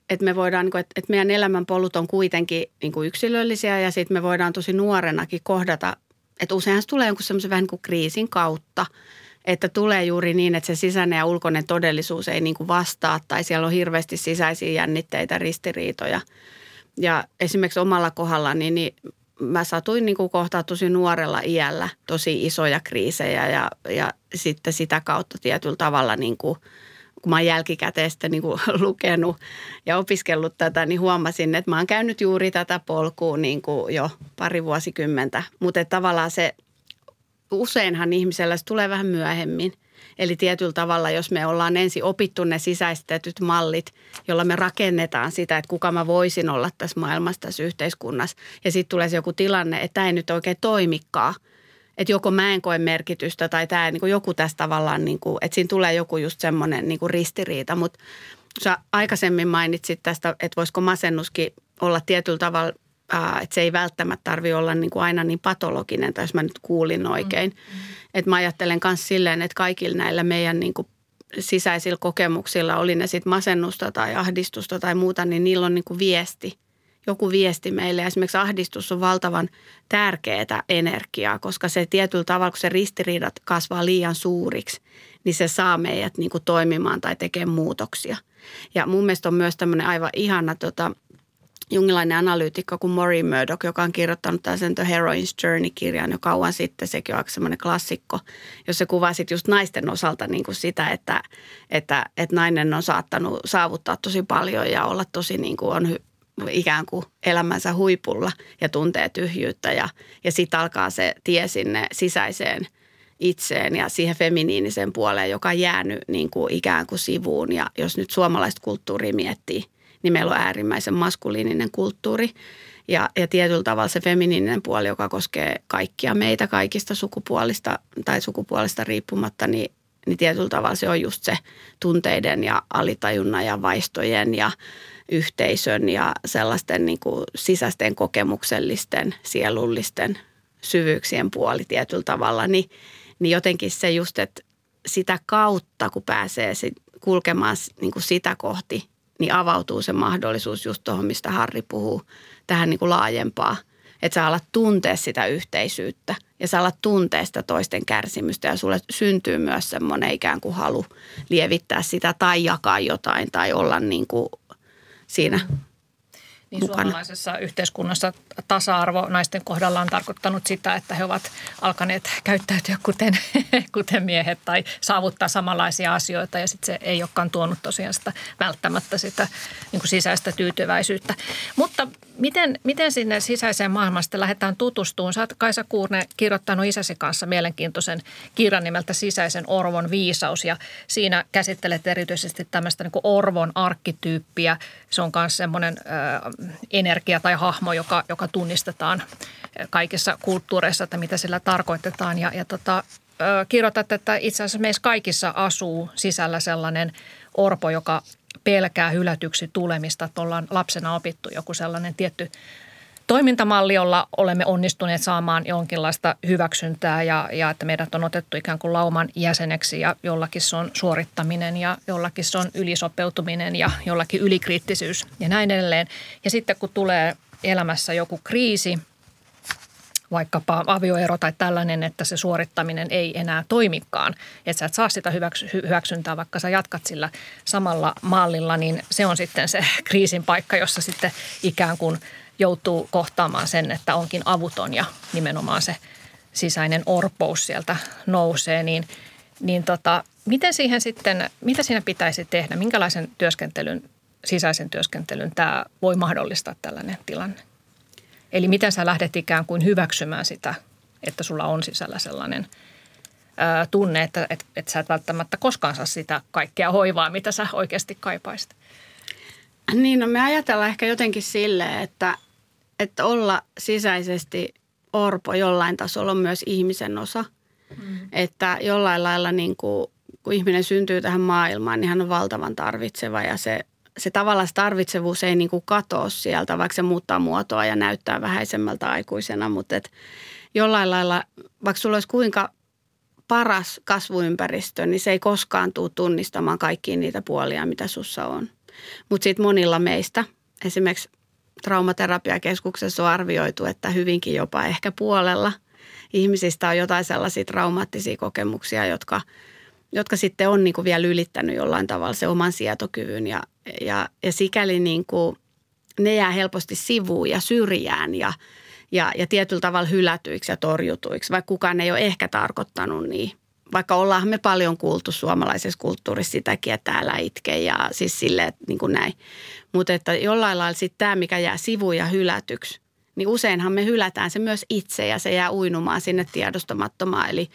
että me voidaan, että, että meidän elämänpolut on kuitenkin niin kuin yksilöllisiä ja sitten me voidaan tosi nuorenakin kohdata, että useinhan se tulee jonkun semmoisen vähän niin kuin kriisin kautta, että tulee juuri niin, että se sisäinen ja ulkoinen todellisuus ei niin kuin vastaa tai siellä on hirveästi sisäisiä jännitteitä, ristiriitoja. Ja esimerkiksi omalla kohdallani, niin mä satuin niin kuin kohtaa tosi nuorella iällä tosi isoja kriisejä ja, ja sitten sitä kautta tietyllä tavalla, niin kuin, kun mä oon jälkikäteen sitten niin kuin lukenut ja opiskellut tätä, niin huomasin, että mä oon käynyt juuri tätä polkua niin kuin jo pari vuosikymmentä. Mutta tavallaan se, useinhan ihmisellä se tulee vähän myöhemmin. Eli tietyllä tavalla, jos me ollaan ensin opittu ne sisäistetyt mallit, jolla me rakennetaan sitä, että kuka mä voisin olla tässä maailmassa, tässä yhteiskunnassa. Ja sitten tulee se joku tilanne, että tämä ei nyt oikein toimikaan. Että joko mä en koe merkitystä tai tämä niin kuin joku tässä tavallaan, niin kuin, että siinä tulee joku just semmoinen niin kuin ristiriita. Mutta sä aikaisemmin mainitsit tästä, että voisiko masennuskin olla tietyllä tavalla, että se ei välttämättä tarvitse olla niin kuin aina niin patologinen, tai jos mä nyt kuulin oikein. Mm-hmm. Että mä ajattelen myös silleen, että kaikilla näillä meidän niin kuin sisäisillä kokemuksilla, oli ne sitten masennusta tai ahdistusta tai muuta, niin niillä on niin kuin viesti, joku viesti meille. Esimerkiksi ahdistus on valtavan tärkeää energiaa, koska se tietyllä tavalla, kun se ristiriidat kasvaa liian suuriksi, niin se saa meidät niin kuin toimimaan tai tekemään muutoksia. Ja mun mielestä on myös tämmöinen aivan ihana tota, jungilainen analyytikko kuin Maureen Murdoch, joka on kirjoittanut tällaisen The Heroine's Journey-kirjan jo kauan sitten. Sekin on aika semmoinen klassikko, jos se kuvaa sitten just naisten osalta niin kuin sitä, että, että, että nainen on saattanut saavuttaa tosi paljon ja olla tosi niin kuin on ikään kuin elämänsä huipulla ja tuntee tyhjyyttä. Ja, ja sitten alkaa se tie sinne sisäiseen itseen ja siihen feminiiniseen puoleen, joka on jäänyt niin kuin ikään kuin sivuun. Ja jos nyt suomalaista kulttuuria miettii, niin meillä on äärimmäisen maskuliininen kulttuuri ja, ja tietyllä tavalla se feminiininen puoli, joka koskee kaikkia meitä kaikista sukupuolista tai sukupuolista riippumatta, niin, niin tietyllä tavalla se on just se tunteiden ja alitajunnan ja vaistojen ja yhteisön ja sellaisten niin kuin sisäisten kokemuksellisten, sielullisten syvyyksien puoli tietyllä tavalla, niin, niin jotenkin se just, että sitä kautta, kun pääsee sit kulkemaan niin kuin sitä kohti, niin avautuu se mahdollisuus just tuohon, mistä Harri puhuu, tähän niin kuin laajempaa. Että sä alat tuntea sitä yhteisyyttä ja sä alat tuntea sitä toisten kärsimystä ja sulle syntyy myös semmoinen ikään kuin halu lievittää sitä tai jakaa jotain tai olla niin kuin siinä niin mukana. Suomalaisessa yhteiskunnassa tasa-arvo naisten kohdalla on tarkoittanut sitä, että he ovat alkaneet käyttäytyä kuten, kuten miehet tai saavuttaa samanlaisia asioita ja sitten se ei olekaan tuonut tosiaan sitä välttämättä sitä niin kuin sisäistä tyytyväisyyttä. Mutta miten, miten sinne sisäiseen maailmaan sitten lähdetään tutustumaan? Sä oot, Kaisa Kuurne, kirjoittanut isäsi kanssa mielenkiintoisen kirjan nimeltä Sisäisen orvon viisaus ja siinä käsittelet erityisesti tämmöistä niin kuin orvon arkkityyppiä. Se on myös semmoinen äh, energia tai hahmo, joka, joka tunnistetaan kaikissa kulttuureissa, että mitä sillä tarkoitetaan. Ja, ja tota, kirjoitat, että itse asiassa meissä kaikissa asuu sisällä sellainen orpo, joka pelkää hylätyksi tulemista, että ollaan lapsena opittu joku sellainen tietty toimintamalli, jolla olemme onnistuneet saamaan jonkinlaista hyväksyntää ja, ja että meidät on otettu ikään kuin lauman jäseneksi ja jollakin se on suorittaminen ja jollakin se on ylisopeutuminen ja jollakin ylikriittisyys ja näin edelleen. Ja sitten kun tulee elämässä joku kriisi, vaikkapa avioero tai tällainen, että se suorittaminen ei enää toimikaan, että sä et saa sitä hyväksy- hyväksyntää, vaikka sä jatkat sillä samalla mallilla, niin se on sitten se kriisin paikka, jossa sitten ikään kuin joutuu kohtaamaan sen, että onkin avuton ja nimenomaan se sisäinen orpous sieltä nousee, niin, niin tota, miten siihen sitten, mitä siinä pitäisi tehdä, minkälaisen työskentelyn, sisäisen työskentelyn tämä voi mahdollistaa tällainen tilanne? Eli miten sä lähdet ikään kuin hyväksymään sitä, että sulla on sisällä sellainen ää, tunne, että et, et sä et välttämättä koskaan saa sitä kaikkea hoivaa, mitä sä oikeasti kaipaisit? Niin, no me ajatellaan ehkä jotenkin silleen, että, että olla sisäisesti orpo jollain tasolla on myös ihmisen osa. Mm. Että jollain lailla niin kuin, kun ihminen syntyy tähän maailmaan, niin hän on valtavan tarvitseva ja se Se tavallaan tarvitsevuus ei niin kuin katoa sieltä, vaikka se muuttaa muotoa ja näyttää vähäisemmältä aikuisena. Mutta et jollain lailla, vaikka sulla olisi kuinka paras kasvuympäristö, niin se ei koskaan tule tunnistamaan kaikkia niitä puolia, mitä sussa on. Mutta sitten monilla meistä, esimerkiksi traumaterapiakeskuksessa on arvioitu, että hyvinkin jopa ehkä puolella ihmisistä on jotain sellaisia traumaattisia kokemuksia, jotka, jotka sitten on niin kuin vielä ylittänyt jollain tavalla se oman sietokyvyn ja, ja, ja sikäli niin kuin ne jää helposti sivuun ja syrjään ja, ja, ja tietyllä tavalla hylätyiksi ja torjutuiksi, vaikka kukaan ei ole ehkä tarkoittanut niin. Vaikka ollaan me paljon kuultu suomalaisessa kulttuurissa sitäkin, että älä itke ja siis silleen niin kuin näin. Mutta että jollain lailla sitten tämä, mikä jää sivuun ja hylätyksi, niin useinhan me hylätään se myös itse ja se jää uinumaan sinne tiedostamattomaan. Eli,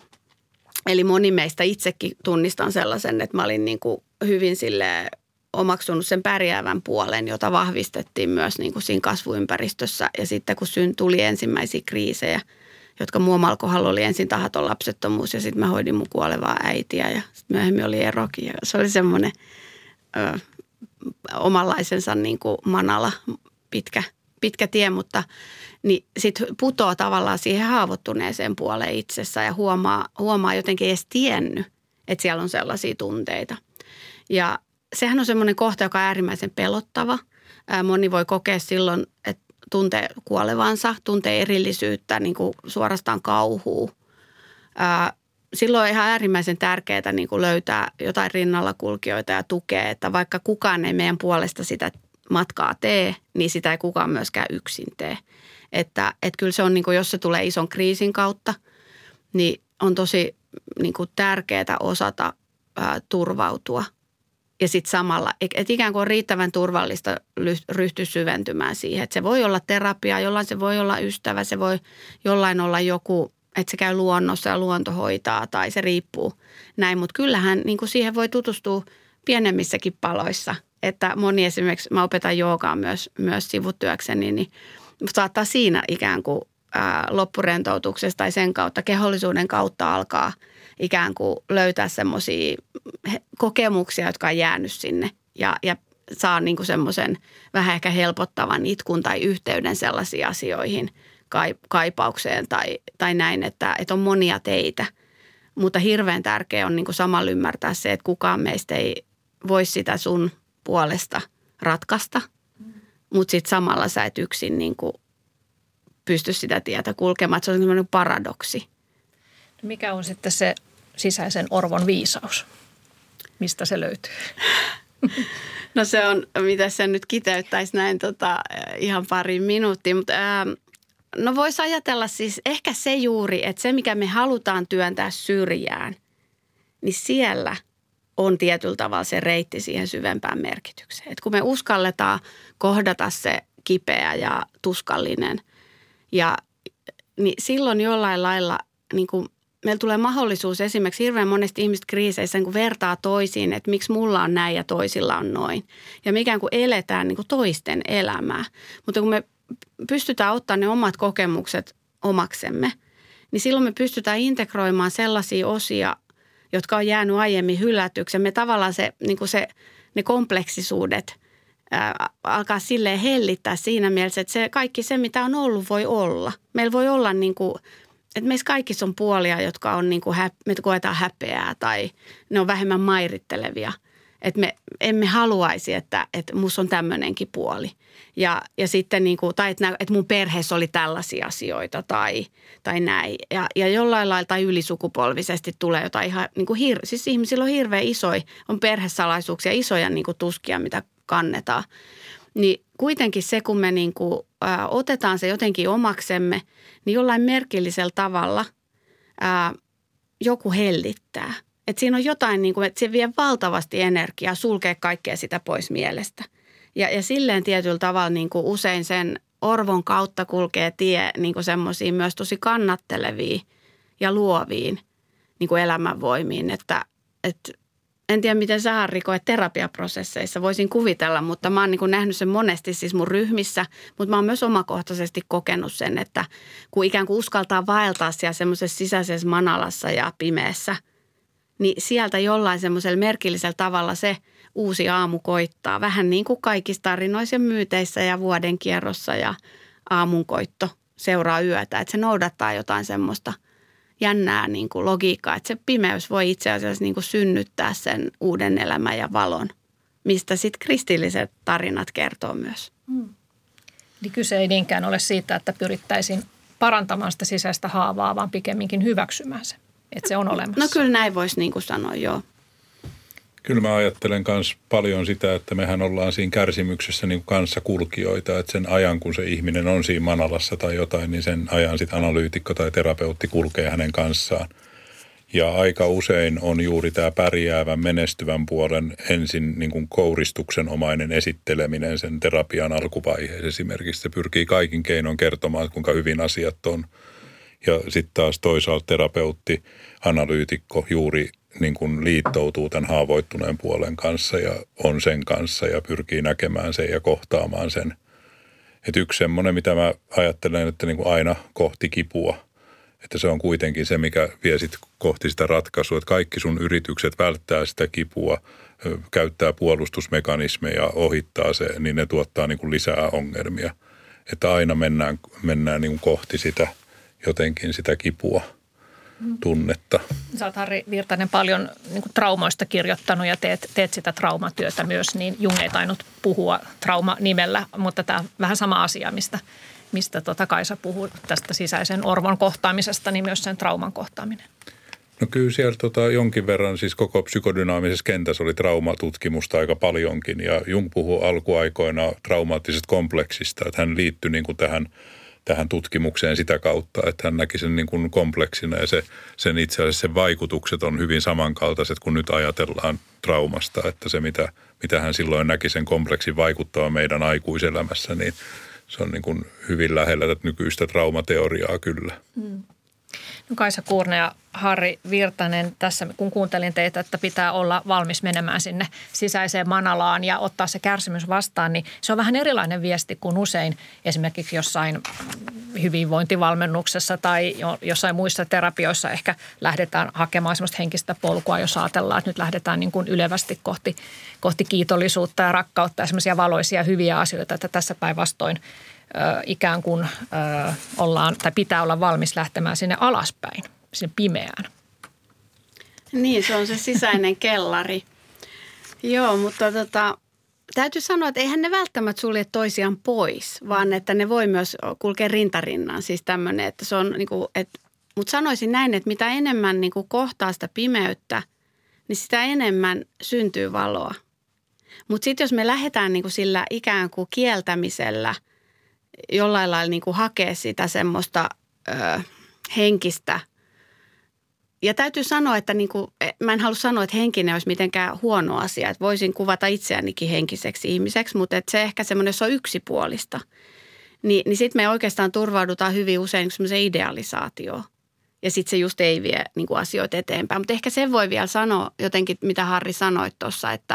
eli moni meistä itsekin tunnistan sellaisen, että mä olin niin kuin hyvin silleen omaksunut sen pärjäävän puolen, jota vahvistettiin myös niin kuin siinä kasvuympäristössä. Ja sitten kun syn tuli ensimmäisiä kriisejä, jotka muun kohdalla oli ensin tahaton lapsettomuus ja sitten mä hoidin mun kuolevaa äitiä ja sitten myöhemmin oli erokin. Ja se oli semmoinen ö, omanlaisensa niin kuin manala pitkä, pitkä tie, mutta niin sitten putoo tavallaan siihen haavoittuneeseen puoleen itsessä ja huomaa, huomaa jotenkin edes tiennyt, että siellä on sellaisia tunteita. Ja sehän on semmoinen kohta, joka on äärimmäisen pelottava. Ää, moni voi kokea silloin, että tuntee kuolevansa, tuntee erillisyyttä, niin kuin suorastaan kauhuu. Ää, silloin on ihan äärimmäisen tärkeää niin kuin löytää jotain rinnalla kulkijoita ja tukea, että vaikka kukaan ei meidän puolesta sitä matkaa tee, niin sitä ei kukaan myöskään yksin tee. Että, että kyllä se on, niin kuin, jos se tulee ison kriisin kautta, niin on tosi niin kuin tärkeää osata ää, turvautua. Ja sitten samalla, että ikään kuin on riittävän turvallista ryhtyä syventymään siihen. Että se voi olla terapia, jollain se voi olla ystävä, se voi jollain olla joku, että se käy luonnossa ja luonto hoitaa tai se riippuu näin. Mutta kyllähän niin kuin siihen voi tutustua pienemmissäkin paloissa. Että moni esimerkiksi, mä opetan joogaa myös, myös sivutyökseni, niin saattaa siinä ikään kuin ää, loppurentoutuksesta tai sen kautta, kehollisuuden kautta alkaa ikään kuin löytää semmoisia kokemuksia, jotka on jäänyt sinne ja, ja saa niin kuin semmoisen vähän ehkä helpottavan itkun tai yhteyden sellaisiin asioihin, kaipaukseen tai, tai näin, että, että on monia teitä. Mutta hirveän tärkeää on niin kuin samalla ymmärtää se, että kukaan meistä ei voi sitä sun puolesta ratkaista, mm. mutta sitten samalla sä et yksin niin kuin pysty sitä tietä kulkemaan. Se on semmoinen paradoksi. Mikä on sitten se sisäisen orvon viisaus? Mistä se löytyy? No se on, mitä se nyt kiteyttäisi näin tota, ihan pari minuuttia, mutta ää, no voisi ajatella siis ehkä se juuri, että se mikä me halutaan työntää syrjään, niin siellä on tietyllä tavalla se reitti siihen syvempään merkitykseen. Et kun me uskalletaan kohdata se kipeä ja tuskallinen, ja, niin silloin jollain lailla niin kuin meillä tulee mahdollisuus esimerkiksi hirveän monesti ihmiset kriiseissä niin kuin vertaa toisiin, että miksi mulla on näin ja toisilla on noin. Ja mikään kuin eletään niin kuin toisten elämää. Mutta kun me pystytään ottaa ne omat kokemukset omaksemme, niin silloin me pystytään integroimaan sellaisia osia, jotka on jäänyt aiemmin hylätyksi. Me tavallaan se, niin kuin se, ne kompleksisuudet ää, alkaa silleen hellittää siinä mielessä, että se, kaikki se, mitä on ollut, voi olla. Meillä voi olla niin kuin, että meissä kaikissa on puolia, jotka on niin kuin, me koetaan häpeää tai ne on vähemmän mairittelevia. Että me emme haluaisi, että, että musta on tämmöinenkin puoli. Ja, ja sitten niin kuin, tai että, että mun perheessä oli tällaisia asioita tai, tai näin. Ja, ja jollain lailla tai ylisukupolvisesti tulee jotain ihan, niin kuin hir, siis ihmisillä on hirveän isoja, on perhesalaisuuksia, isoja niin kuin tuskia, mitä kannetaan. Niin kuitenkin se, kun me niin kuin, ää, otetaan se jotenkin omaksemme, niin jollain merkillisellä tavalla ää, joku hellittää. Että siinä on jotain, niin kuin, että se vie valtavasti energiaa sulkea kaikkea sitä pois mielestä. Ja, ja silleen tietyllä tavalla niin kuin usein sen orvon kautta kulkee tie niin kuin semmoisiin myös tosi kannatteleviin ja luoviin niin kuin elämänvoimiin. Että, että en tiedä, miten sä Harri koet terapiaprosesseissa, voisin kuvitella, mutta mä oon niin kuin nähnyt sen monesti siis mun ryhmissä, mutta mä oon myös omakohtaisesti kokenut sen, että kun ikään kuin uskaltaa vaeltaa siellä semmoisessa sisäisessä manalassa ja pimeässä, niin sieltä jollain semmoisella merkillisellä tavalla se uusi aamu koittaa. Vähän niin kuin kaikissa tarinoissa ja myyteissä ja vuodenkierrossa ja aamunkoitto seuraa yötä. Että se noudattaa jotain semmoista jännää niin kuin logiikkaa, että se pimeys voi itse asiassa niin kuin synnyttää sen uuden elämän ja valon mistä sitten kristilliset tarinat kertoo myös. Hmm. Eli kyse ei niinkään ole siitä, että pyrittäisiin parantamaan sitä sisäistä haavaa, vaan pikemminkin hyväksymään se, että se on olemassa. No kyllä näin voisi niin kuin sanoa, joo. Kyllä mä ajattelen myös paljon sitä, että mehän ollaan siinä kärsimyksessä niin kanssa kulkijoita, että sen ajan, kun se ihminen on siinä manalassa tai jotain, niin sen ajan sitten analyytikko tai terapeutti kulkee hänen kanssaan. Ja aika usein on juuri tämä pärjäävän, menestyvän puolen ensin niin kuin kouristuksenomainen esitteleminen sen terapian alkuvaiheessa esimerkiksi. Se pyrkii kaikin keinoin kertomaan, kuinka hyvin asiat on. Ja sitten taas toisaalta terapeutti, analyytikko juuri niin kuin liittoutuu tämän haavoittuneen puolen kanssa ja on sen kanssa ja pyrkii näkemään sen ja kohtaamaan sen. Että yksi semmoinen, mitä mä ajattelen, että niin kuin aina kohti kipua, että se on kuitenkin se, mikä vie sit kohti sitä ratkaisua, että kaikki sun yritykset välttää sitä kipua, käyttää puolustusmekanismeja, ohittaa se, niin ne tuottaa niin kuin lisää ongelmia. Että aina mennään, mennään niin kuin kohti sitä jotenkin sitä kipua. Tunnetta. Sä oot, Harri Virtanen, paljon niin kuin traumoista kirjoittanut ja teet, teet sitä traumatyötä myös, niin Jung ei tainnut puhua trauma-nimellä, mutta tämä on vähän sama asia, mistä, mistä tota Kaisa puhuu tästä sisäisen orvon kohtaamisesta, niin myös sen trauman kohtaaminen. No kyllä siellä tota jonkin verran, siis koko psykodynaamisessa kentässä oli traumatutkimusta aika paljonkin ja Jung puhui alkuaikoina traumaattisesta kompleksista, että hän liittyi niin kuin tähän tähän tutkimukseen sitä kautta, että hän näki sen niin kuin kompleksina ja se, sen itse asiassa sen vaikutukset on hyvin samankaltaiset, kun nyt ajatellaan traumasta, että se mitä, mitä hän silloin näki sen kompleksin vaikuttava meidän aikuiselämässä, niin se on niin kuin hyvin lähellä tätä nykyistä traumateoriaa kyllä. Mm. No Kaisa Kuurna ja Harri Virtanen, tässä kun kuuntelin teitä, että pitää olla valmis menemään sinne sisäiseen manalaan ja ottaa se kärsimys vastaan, niin se on vähän erilainen viesti kuin usein esimerkiksi jossain hyvinvointivalmennuksessa tai jossain muissa terapioissa ehkä lähdetään hakemaan semmoista henkistä polkua, jos ajatellaan, että nyt lähdetään niin kuin ylevästi kohti, kohti kiitollisuutta ja rakkautta ja semmoisia valoisia hyviä asioita, että tässä päinvastoin ikään kuin ö, ollaan tai pitää olla valmis lähtemään sinne alaspäin, sinne pimeään. Niin, se on se sisäinen kellari. Joo, mutta tota, täytyy sanoa, että eihän ne välttämättä sulje toisiaan pois, vaan että ne voi myös kulkea rintarinnan. Siis tämmöinen, että se on niin kuin, että, mutta sanoisin näin, että mitä enemmän niin kuin kohtaa sitä pimeyttä, niin sitä enemmän syntyy valoa. Mutta sitten jos me lähdetään niin kuin sillä ikään kuin kieltämisellä – jollain lailla niin kuin hakea sitä semmoista ö, henkistä. Ja täytyy sanoa, että niin kuin, mä en halua sanoa, että henkinen olisi mitenkään huono asia. Että voisin kuvata itseänikin henkiseksi ihmiseksi, mutta että se ehkä semmoinen, jos on yksipuolista. Niin, niin sitten me oikeastaan turvaudutaan hyvin usein semmoiseen idealisaatioon. Ja sitten se just ei vie niin kuin asioita eteenpäin. Mutta ehkä sen voi vielä sanoa jotenkin, mitä Harri sanoi tuossa, että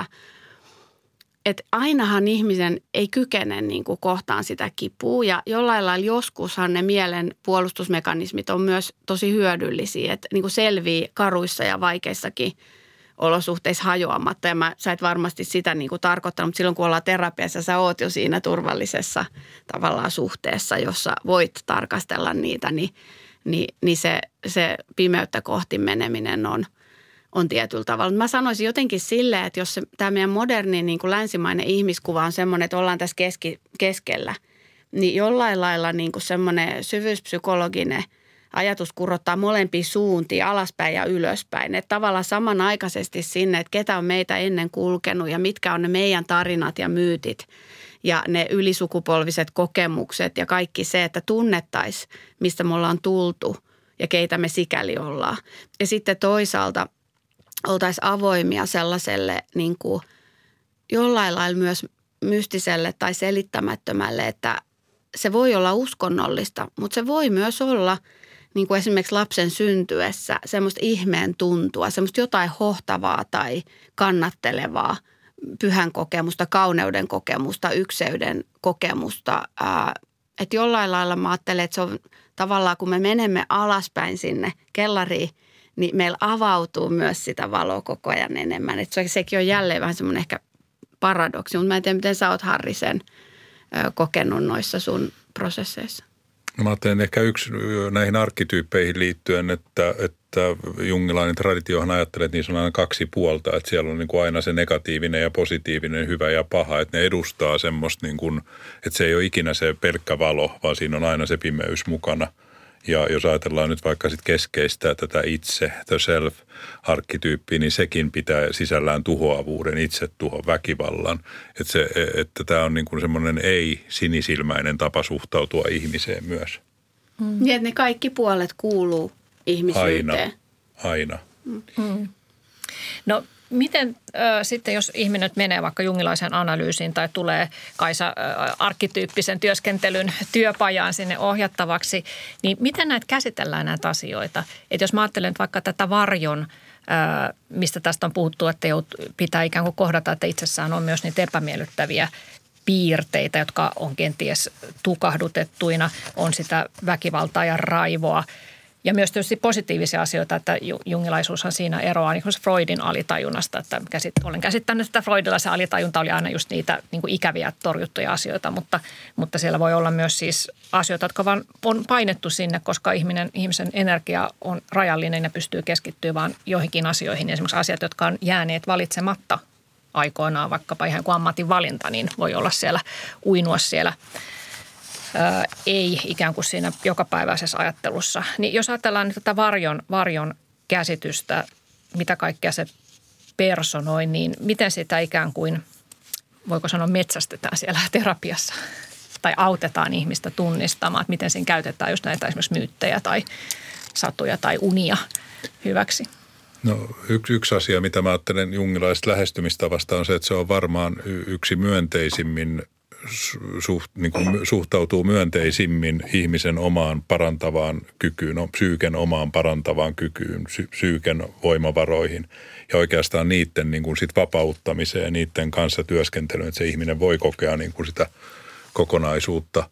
että ainahan ihmisen ei kykene niin kuin kohtaan sitä kipua ja jollain lailla joskushan ne mielen puolustusmekanismit on myös tosi hyödyllisiä, että niin kuin selvii karuissa ja vaikeissakin olosuhteissa hajoamatta. Ja mä, sä et varmasti sitä niin kuin tarkoittanut, mutta silloin kun ollaan terapiassa, sä oot jo siinä turvallisessa tavallaan suhteessa, jossa voit tarkastella niitä, niin, niin, niin se, se pimeyttä kohti meneminen on on tietyllä tavalla. Mä sanoisin jotenkin silleen, että jos tämä meidän moderni niin kuin länsimainen ihmiskuva on semmoinen, että ollaan tässä keski, keskellä, niin jollain lailla niin kuin semmoinen syvyyspsykologinen ajatus kurottaa molempia suuntia, alaspäin ja ylöspäin. Että tavallaan samanaikaisesti sinne, että ketä on meitä ennen kulkenut ja mitkä on ne meidän tarinat ja myytit ja ne ylisukupolviset kokemukset ja kaikki se, että tunnettaisiin, mistä me ollaan tultu ja keitä me sikäli ollaan. Ja sitten toisaalta oltaisiin avoimia sellaiselle niin kuin jollain lailla myös mystiselle tai selittämättömälle, että se voi olla uskonnollista, mutta se voi myös olla niin kuin esimerkiksi lapsen syntyessä semmoista ihmeen tuntua, semmoista jotain hohtavaa tai kannattelevaa pyhän kokemusta, kauneuden kokemusta, ykseyden kokemusta. Että jollain lailla mä ajattelen, että se on tavallaan kun me menemme alaspäin sinne kellariin, niin meillä avautuu myös sitä valoa koko ajan enemmän. Että sekin on jälleen vähän semmoinen ehkä paradoksi, mutta mä en tiedä, miten sä oot, Harri, sen kokenut noissa sun prosesseissa. No mä ajattelen ehkä yksi näihin arkkityyppeihin liittyen, että, että tämä jungilainen traditiohan ajattelee, että niissä on aina kaksi puolta, että siellä on niin kuin aina se negatiivinen ja positiivinen, hyvä ja paha, että ne edustaa semmoista, niin kuin, että se ei ole ikinä se pelkkä valo, vaan siinä on aina se pimeys mukana. Ja jos ajatellaan nyt vaikka sit keskeistä tätä itse, the self-arkkityyppiä, niin sekin pitää sisällään tuhoavuuden, itsetuhon, väkivallan. Että, se, että tämä on niin kuin semmoinen ei-sinisilmäinen tapa suhtautua ihmiseen myös. Mm. Niin, että ne kaikki puolet kuuluu ihmisyyteen. Aina, aina. Mm. No miten äh, sitten, jos ihminen nyt menee vaikka jungilaisen analyysiin tai tulee Kaisa äh, arkkityyppisen työskentelyn työpajaan sinne ohjattavaksi, niin miten näitä käsitellään näitä asioita? Että jos mä ajattelen vaikka tätä varjon, äh, mistä tästä on puhuttu, että pitää ikään kuin kohdata, että itsessään on myös niitä epämiellyttäviä piirteitä, jotka on kenties tukahdutettuina, on sitä väkivaltaa ja raivoa. Ja myös tietysti positiivisia asioita, että jungilaisuushan siinä eroaa niin kuin Freudin alitajunnasta, että käsit, olen käsittänyt, että Freudilla se alitajunta oli aina just niitä niin kuin ikäviä torjuttuja asioita, mutta, mutta siellä voi olla myös siis asioita, jotka vaan on painettu sinne, koska ihminen, ihmisen energia on rajallinen ja pystyy keskittyä vaan joihinkin asioihin. Esimerkiksi asiat, jotka on jääneet valitsematta aikoinaan, vaikkapa ihan kuin ammatin valinta, niin voi olla siellä, uinua siellä. Ää, ei ikään kuin siinä jokapäiväisessä ajattelussa. Niin jos ajatellaan nyt tätä varjon, varjon käsitystä, mitä kaikkea se personoi, niin miten sitä ikään kuin, voiko sanoa, metsästetään siellä terapiassa tai autetaan ihmistä tunnistamaan, että miten siinä käytetään just näitä esimerkiksi myyttejä tai satuja tai unia hyväksi? No yksi, yksi asia, mitä mä ajattelen jungilaisesta lähestymistavasta on se, että se on varmaan yksi myönteisimmin Suht, niin kuin suhtautuu myönteisimmin ihmisen omaan parantavaan kykyyn, no, psyyken omaan parantavaan kykyyn, psy, psyyken voimavaroihin ja oikeastaan niiden niin kuin sit vapauttamiseen, niiden kanssa työskentelyyn, että se ihminen voi kokea niin kuin sitä kokonaisuutta.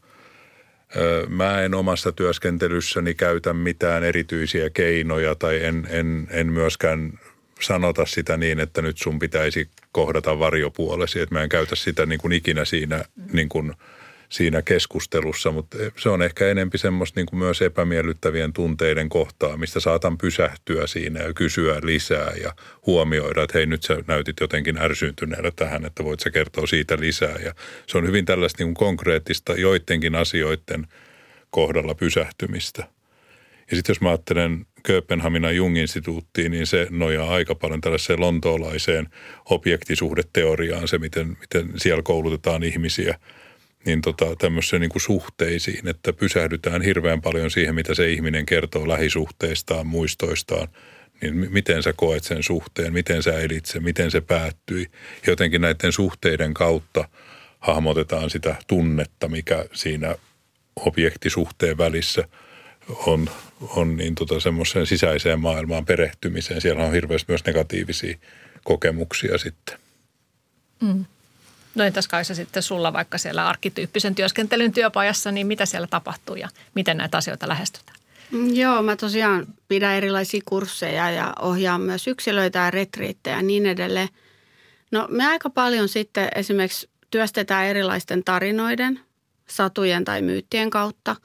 Mä en omassa työskentelyssäni käytä mitään erityisiä keinoja tai en, en, en myöskään sanota sitä niin, että nyt sun pitäisi kohdata varjopuolesi, että mä en käytä sitä niin kuin ikinä siinä, niin kuin siinä keskustelussa, mutta se on ehkä enempi semmoista niin kuin myös epämiellyttävien tunteiden kohtaamista. Saatan pysähtyä siinä ja kysyä lisää ja huomioida, että hei nyt sä näytit jotenkin ärsyyntyneellä tähän, että voit sä kertoa siitä lisää. Ja se on hyvin tällaista niin kuin konkreettista joidenkin asioiden kohdalla pysähtymistä. Ja sitten jos mä ajattelen Kööpenhaminan Jung-instituuttiin, niin se nojaa aika paljon tällaiseen lontoolaiseen objektisuhdeteoriaan, se miten, miten siellä koulutetaan ihmisiä, niin tota, tämmöiseen niin kuin suhteisiin, että pysähdytään hirveän paljon siihen, mitä se ihminen kertoo lähisuhteistaan, muistoistaan, niin miten sä koet sen suhteen, miten sä elit sen, miten se päättyi. Jotenkin näiden suhteiden kautta hahmotetaan sitä tunnetta, mikä siinä objektisuhteen välissä on, on niin tota semmoiseen sisäiseen maailmaan perehtymiseen. Siellä on hirveästi myös negatiivisia kokemuksia sitten. Mm. No entäs Kaisa sitten sulla vaikka siellä arkkityyppisen työskentelyn työpajassa, niin mitä siellä tapahtuu ja miten näitä asioita lähestytään? Joo, mä tosiaan pidän erilaisia kursseja ja ohjaan myös yksilöitä ja retriittejä ja niin edelleen. No me aika paljon sitten esimerkiksi työstetään erilaisten tarinoiden, satujen tai myyttien kautta.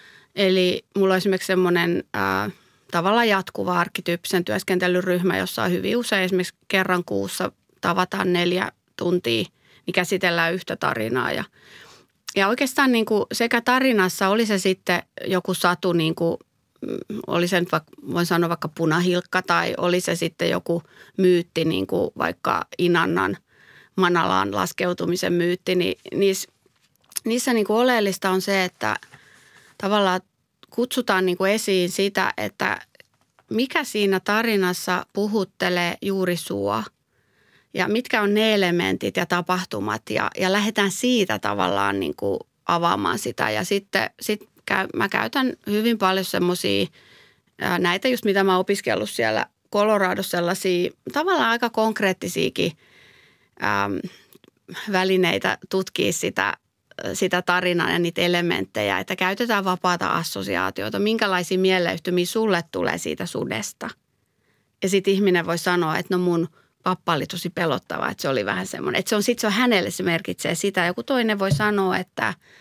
Eli mulla on esimerkiksi semmoinen ää, tavallaan jatkuva arkkityyppisen työskentelyryhmä, jossa on hyvin usein esimerkiksi kerran kuussa tavataan neljä tuntia, niin käsitellään yhtä tarinaa. Ja, ja oikeastaan niin kuin sekä tarinassa oli se sitten joku satu, niin kuin, oli se nyt vaikka, voin sanoa vaikka punahilkka tai oli se sitten joku myytti, niin kuin vaikka Inannan Manalaan laskeutumisen myytti, niin niissä, niissä niin kuin oleellista on se, että tavallaan kutsutaan niin kuin esiin sitä, että mikä siinä tarinassa puhuttelee juuri sua ja mitkä on ne elementit ja tapahtumat ja, ja lähdetään siitä tavallaan niin kuin avaamaan sitä. Ja sitten sit käy, mä käytän hyvin paljon semmoisia, näitä just mitä mä oon opiskellut siellä Coloradossa, sellaisia tavallaan aika konkreettisiakin äm, välineitä tutkia sitä, sitä tarinaa ja niitä elementtejä, että käytetään vapaata assosiaatiota, minkälaisia mieleyhtymiä sulle tulee siitä sudesta. Ja sitten ihminen voi sanoa, että no mun pappa oli tosi pelottava, että se oli vähän semmoinen, että se on sitten se on hänelle se merkitsee sitä. Joku toinen voi sanoa, että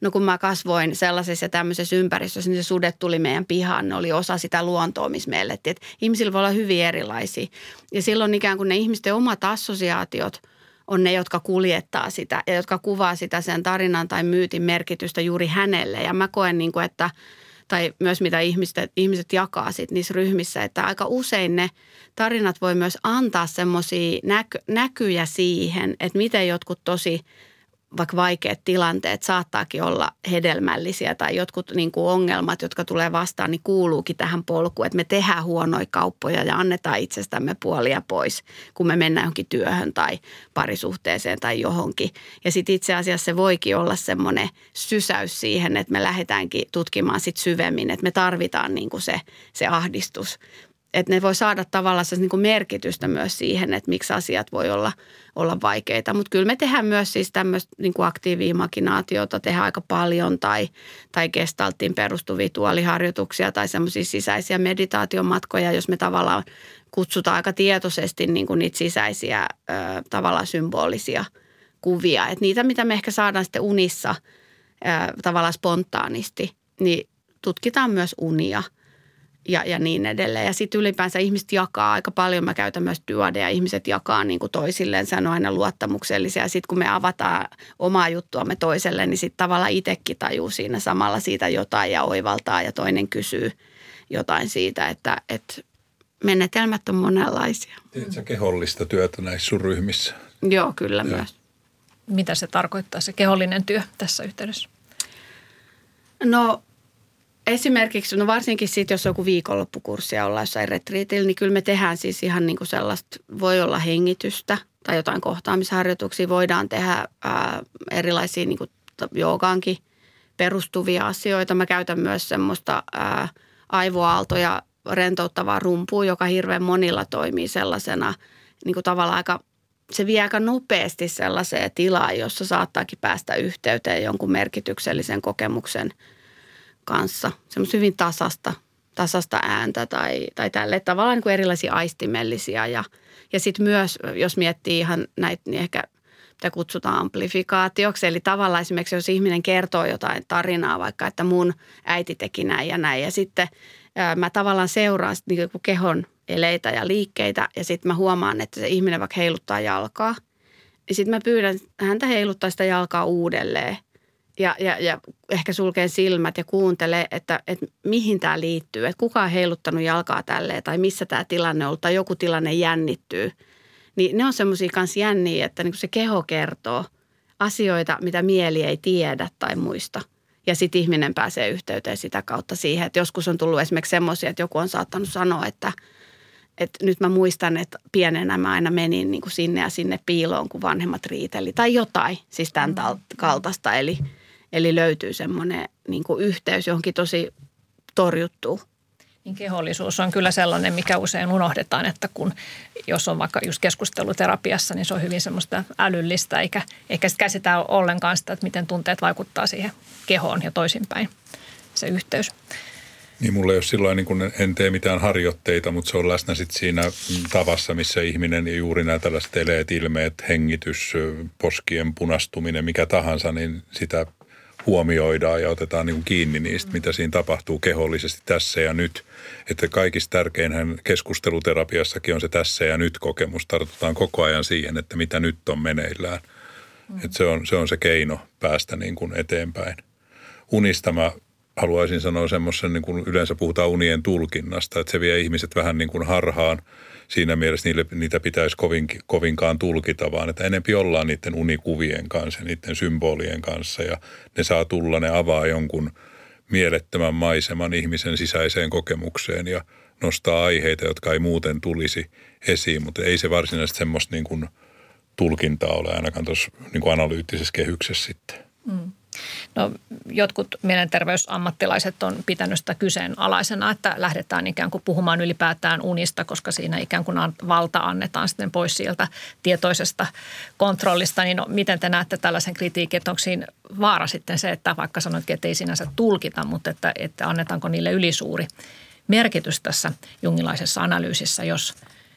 no kun mä kasvoin sellaisessa ja tämmöisessä ympäristössä, niin se sudet tuli meidän pihaan. Ne oli osa sitä luontoa, missä me elettiin. Että ihmisillä voi olla hyvin erilaisia. Ja silloin ikään kuin ne ihmisten omat assosiaatiot on ne, jotka kuljettaa sitä ja jotka kuvaa sitä sen tarinan tai myytin merkitystä juuri hänelle. Ja mä koen niin kuin, että tai myös mitä ihmiset, ihmiset jakaa sit niissä ryhmissä, että aika usein ne tarinat voi myös antaa semmoisia näky, näkyjä siihen, että miten jotkut tosi vaikka vaikeat tilanteet saattaakin olla hedelmällisiä tai jotkut niin kuin ongelmat, jotka tulee vastaan, niin kuuluukin tähän polkuun, että me tehdään huonoja kauppoja ja annetaan itsestämme puolia pois, kun me mennään johonkin työhön tai parisuhteeseen tai johonkin. Ja sitten itse asiassa se voikin olla semmoinen sysäys siihen, että me lähdetäänkin tutkimaan sit syvemmin, että me tarvitaan niin kuin se, se ahdistus. Että ne voi saada tavallaan se niin kuin merkitystä myös siihen, että miksi asiat voi olla, olla vaikeita. Mutta kyllä me tehdään myös siis tämmöistä niin kuin aktiivi-imaginaatiota, tehdään aika paljon tai, tai gestalttiin perustuvia tuoliharjoituksia tai semmoisia sisäisiä meditaatiomatkoja, jos me tavallaan kutsutaan aika tietoisesti niin kuin niitä sisäisiä ö, tavallaan symbolisia kuvia. Että niitä, mitä me ehkä saadaan sitten unissa ö, tavallaan spontaanisti, niin tutkitaan myös unia. Ja, ja niin edelleen. Ja sitten ylipäänsä ihmiset jakaa aika paljon. Mä käytän myös dyadeja. Ihmiset jakaa niin kuin toisilleen. Se on aina luottamuksellisia. Sitten kun me avataan omaa juttuamme toiselle, niin sitten tavallaan itsekin tajuu siinä samalla siitä jotain ja oivaltaa. Ja toinen kysyy jotain siitä, että, että menetelmät on monenlaisia. Teet sä kehollista työtä näissä sun ryhmissä? Joo, kyllä ja. myös. Mitä se tarkoittaa, se kehollinen työ tässä yhteydessä? No esimerkiksi, no varsinkin sitten, jos on joku viikonloppukurssi ja ollaan jossain retriitillä, niin kyllä me tehdään siis ihan niin kuin sellaista, voi olla hengitystä tai jotain kohtaamisharjoituksia. Voidaan tehdä ää, erilaisia niin kuin joogaankin perustuvia asioita. Mä käytän myös semmoista ää, aivoaaltoja rentouttavaa rumpua, joka hirveän monilla toimii sellaisena niin kuin tavallaan aika, se vie aika nopeasti sellaiseen tilaan, jossa saattaakin päästä yhteyteen jonkun merkityksellisen kokemuksen kanssa. Semmoista hyvin tasasta, tasasta ääntä tai, tai tälle tavallaan niin kuin erilaisia aistimellisia. Ja, ja sitten myös, jos miettii ihan näitä, niin ehkä mitä kutsutaan amplifikaatioksi. Eli tavallaan esimerkiksi, jos ihminen kertoo jotain tarinaa, vaikka että mun äiti teki näin ja näin. Ja sitten ää, mä tavallaan seuraan sit niin kuin kehon eleitä ja liikkeitä. Ja sitten mä huomaan, että se ihminen vaikka heiluttaa jalkaa. Ja sitten mä pyydän häntä heiluttaa sitä jalkaa uudelleen. Ja, ja, ja ehkä sulkee silmät ja kuuntelee, että, että mihin tämä liittyy. Että kuka on heiluttanut jalkaa tälleen tai missä tämä tilanne on ollut tai joku tilanne jännittyy. Niin ne on semmoisia kanssa jänniä, että niin kuin se keho kertoo asioita, mitä mieli ei tiedä tai muista. Ja sitten ihminen pääsee yhteyteen sitä kautta siihen, että joskus on tullut esimerkiksi semmoisia, että joku on saattanut sanoa, että, että nyt mä muistan, että pienenä mä aina menin niin kuin sinne ja sinne piiloon, kun vanhemmat riiteli tai jotain, siis tämän kaltaista. Eli Eli löytyy semmoinen niin kuin yhteys johonkin tosi torjuttuun. Niin kehollisuus on kyllä sellainen, mikä usein unohdetaan, että kun jos on vaikka just keskusteluterapiassa, niin se on hyvin semmoista älyllistä, eikä ehkä sitten käsitä ollenkaan sitä, että miten tunteet vaikuttaa siihen kehoon ja toisinpäin se yhteys. Niin mulla ei ole silloin, niin kun en tee mitään harjoitteita, mutta se on läsnä sitten siinä tavassa, missä ihminen ja juuri nämä tällaiset eleet, ilmeet, hengitys, poskien punastuminen, mikä tahansa, niin sitä huomioidaan ja otetaan niin kuin kiinni niistä, mitä siinä tapahtuu kehollisesti tässä ja nyt. Että kaikista tärkeinhän keskusteluterapiassakin on se tässä ja nyt kokemus. Tartutaan koko ajan siihen, että mitä nyt on meneillään. Mm. Että se on, se on se keino päästä niin kuin eteenpäin. Unista mä haluaisin sanoa semmoisen, niin kuin yleensä puhutaan unien tulkinnasta, että se vie ihmiset vähän niin kuin harhaan. Siinä mielessä niille, niitä pitäisi kovin, kovinkaan tulkita, vaan että enempi ollaan niiden unikuvien kanssa ja niiden symbolien kanssa. Ja ne saa tulla, ne avaa jonkun mielettömän maiseman ihmisen sisäiseen kokemukseen ja nostaa aiheita, jotka ei muuten tulisi esiin. Mutta ei se varsinaisesti semmoista niin kuin tulkintaa ole ainakaan tuossa niin kuin analyyttisessä kehyksessä sitten. Mm. No, jotkut mielenterveysammattilaiset on pitänyt sitä kyseenalaisena, että lähdetään ikään kuin puhumaan ylipäätään unista, koska siinä ikään kuin valta annetaan sitten pois sieltä tietoisesta kontrollista. Niin no, miten te näette tällaisen kritiikin, että onko siinä vaara sitten se, että vaikka sanoitkin, että ei sinänsä tulkita, mutta että, että annetaanko niille ylisuuri merkitys tässä jungilaisessa analyysissä, jos,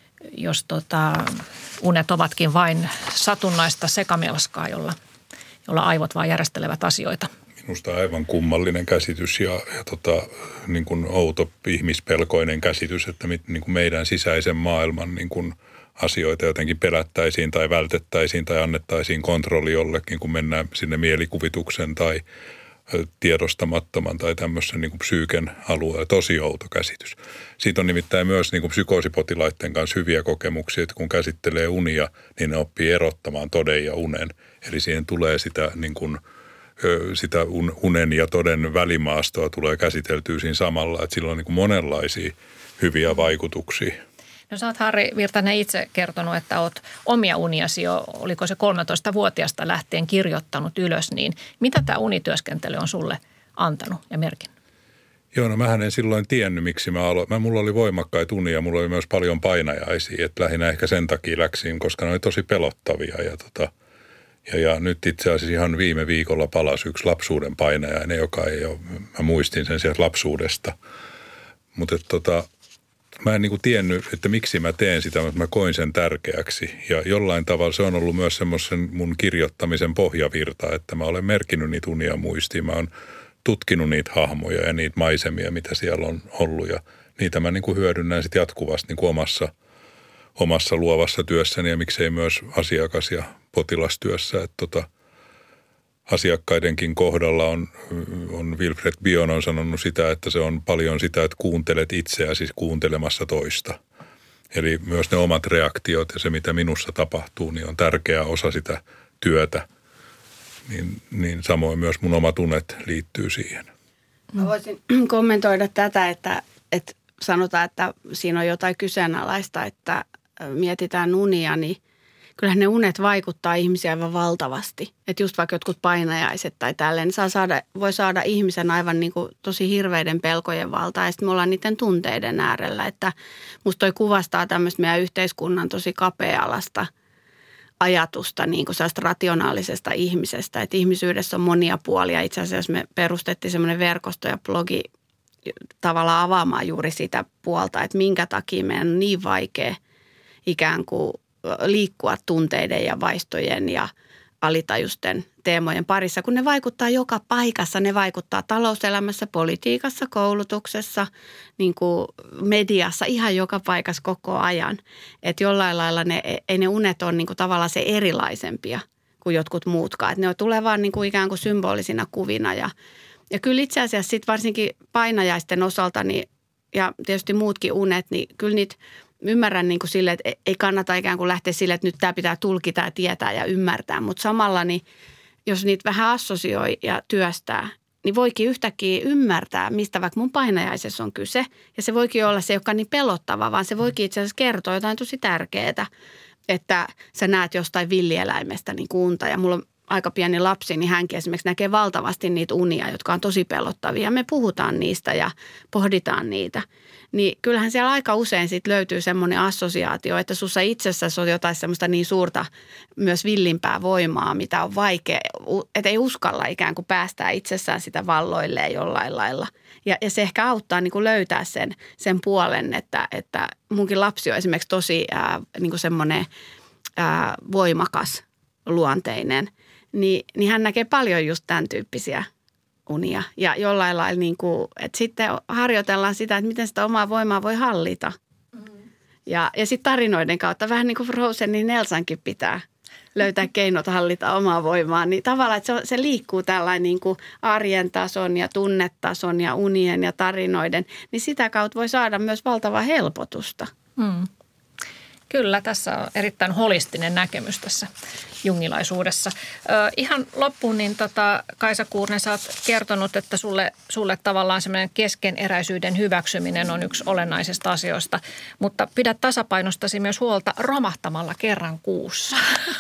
jos tota, unet ovatkin vain satunnaista sekamelskaa, jolla jolla aivot vaan järjestelevät asioita. Minusta on aivan kummallinen käsitys ja, ja tota, niin kuin outo ihmispelkoinen käsitys, että mit, niin kuin meidän sisäisen maailman niin kuin asioita jotenkin pelättäisiin tai vältettäisiin tai annettaisiin kontrolli jollekin, kun mennään sinne mielikuvituksen tai tiedostamattoman tai tämmöisen niin kuin psyyken alueelle. Tosi outo käsitys. Siitä on nimittäin myös niin kuin psykoosipotilaiden kanssa hyviä kokemuksia, että kun käsittelee unia, niin ne oppii erottamaan toden ja unen. Eli siihen tulee sitä, niin kuin, sitä unen ja toden välimaastoa tulee käsiteltyä siinä samalla, että sillä on niin kuin monenlaisia hyviä vaikutuksia. No sä oot, Harri Virtanen, itse kertonut, että oot omia uniasi jo, oliko se kolmetoistavuotiaasta lähtien kirjoittanut ylös, niin mitä tämä unityöskentely on sulle antanut ja merkinnyt? Joo, no mähän en silloin tiennyt, miksi mä aloin. Mä, mulla oli voimakkaita unia, mulla oli myös paljon painajaisia, että lähinnä ehkä sen takia läksin, koska ne oli tosi pelottavia. Ja, tota, ja, ja nyt itse asiassa ihan viime viikolla palasi yksi lapsuuden painajainen, joka ei ole, mä muistin sen sieltä lapsuudesta. Mutta tota... Mä en niin kuin tiennyt, että miksi mä teen sitä, mutta mä koin sen tärkeäksi. Ja jollain tavalla se on ollut myös semmoisen mun kirjoittamisen pohjavirta, että mä olen merkinnyt niitä unia muistiin. Mä oon tutkinut niitä hahmoja ja niitä maisemia, mitä siellä on ollut. Ja niitä mä niin kuin hyödynnän sitten jatkuvasti niin kuin omassa, omassa luovassa työssäni ja miksei myös asiakas- ja potilastyössä. Että tota, asiakkaidenkin kohdalla on, on Wilfred Bion on sanonut sitä, että se on paljon sitä, että kuuntelet itseäsi kuuntelemassa toista. Eli myös ne omat reaktiot ja se, mitä minussa tapahtuu, niin on tärkeä osa sitä työtä. Niin, niin samoin myös mun omat unet liittyy siihen. Mä voisin kommentoida tätä, että, että sanotaan, että siinä on jotain kyseenalaista, että mietitään unia, niin kyllähän ne unet vaikuttaa ihmisiä aivan valtavasti. Että just vaikka jotkut painajaiset tai tälleen, saa saada, voi saada ihmisen aivan niin kuin tosi hirveiden pelkojen valtaan. Ja sitten me ollaan niiden tunteiden äärellä. Että musta toi kuvastaa tämmöistä meidän yhteiskunnan tosi kapea-alasta ajatusta, niin kuin sellaista rationaalisesta ihmisestä. Että ihmisyydessä on monia puolia. Itse asiassa me perustettiin semmoinen verkosto ja blogi tavallaan avaamaan juuri sitä puolta, että minkä takia meidän on niin vaikea ikään kuin liikkua tunteiden ja vaistojen ja alitajusten teemojen parissa, kun ne vaikuttaa joka paikassa. Ne vaikuttaa talouselämässä, politiikassa, koulutuksessa, niin kuin mediassa, ihan joka paikassa koko ajan. Että jollain lailla ne, ei ne unet ole niin kuin tavallaan se erilaisempia kuin jotkut muutkaan. Että ne tulee vaan niin kuin ikään kuin symbolisina kuvina. Ja, ja kyllä itse asiassa sitten varsinkin painajaisten osalta niin, ja tietysti muutkin unet, niin kyllä niitä ymmärrän niin kuin sille, että ei kannata ikään kuin lähteä sille, että nyt tämä pitää tulkita ja tietää ja ymmärtää. Mutta samalla, niin jos niitä vähän assosioi ja työstää, niin voikin yhtäkkiä ymmärtää, mistä vaikka mun painajaisessa on kyse. Ja se voikin olla se, joka on niin pelottava, vaan se voikin itse asiassa kertoa jotain tosi tärkeää, että sä näet jostain villieläimestä niin unta. Ja mulla on aika pieni lapsi, niin hänkin esimerkiksi näkee valtavasti niitä unia, jotka on tosi pelottavia. Me puhutaan niistä ja pohditaan niitä. Niin kyllähän siellä aika usein sit löytyy semmoinen assosiaatio, että sussa itsessäsi on jotain semmoista niin suurta myös villimpää voimaa, mitä on vaikea, että ei uskalla ikään kuin päästää itsessään sitä valloilleen jollain lailla. Ja, ja se ehkä auttaa niin kuin löytää sen, sen puolen, että, että munkin lapsi on esimerkiksi tosi ää, niin kuin semmoinen ää, voimakas, luonteinen, niin, niin hän näkee paljon just tämän tyyppisiä unia. Ja jollain lailla niin kuin, että sitten harjoitellaan sitä, että miten sitä omaa voimaa voi hallita. Mm. Ja, ja sitten tarinoiden kautta, vähän niin kuin Frozenin Elsankin pitää löytää keinot hallita omaa voimaa. Niin tavallaan, että se, se liikkuu tällainen niin kuin arjen tason ja tunnetason ja unien ja tarinoiden, niin sitä kautta voi saada myös valtavaa helpotusta. Mm. Kyllä, tässä on erittäin holistinen näkemys tässä jungilaisuudessa. Ö, ihan loppuun, niin tota, Kaisa Kuurne, sä oot kertonut, että sulle, sulle tavallaan semmoinen keskeneräisyyden hyväksyminen on yksi olennaisista asioista, mutta pidät tasapainostasi myös huolta romahtamalla kerran kuussa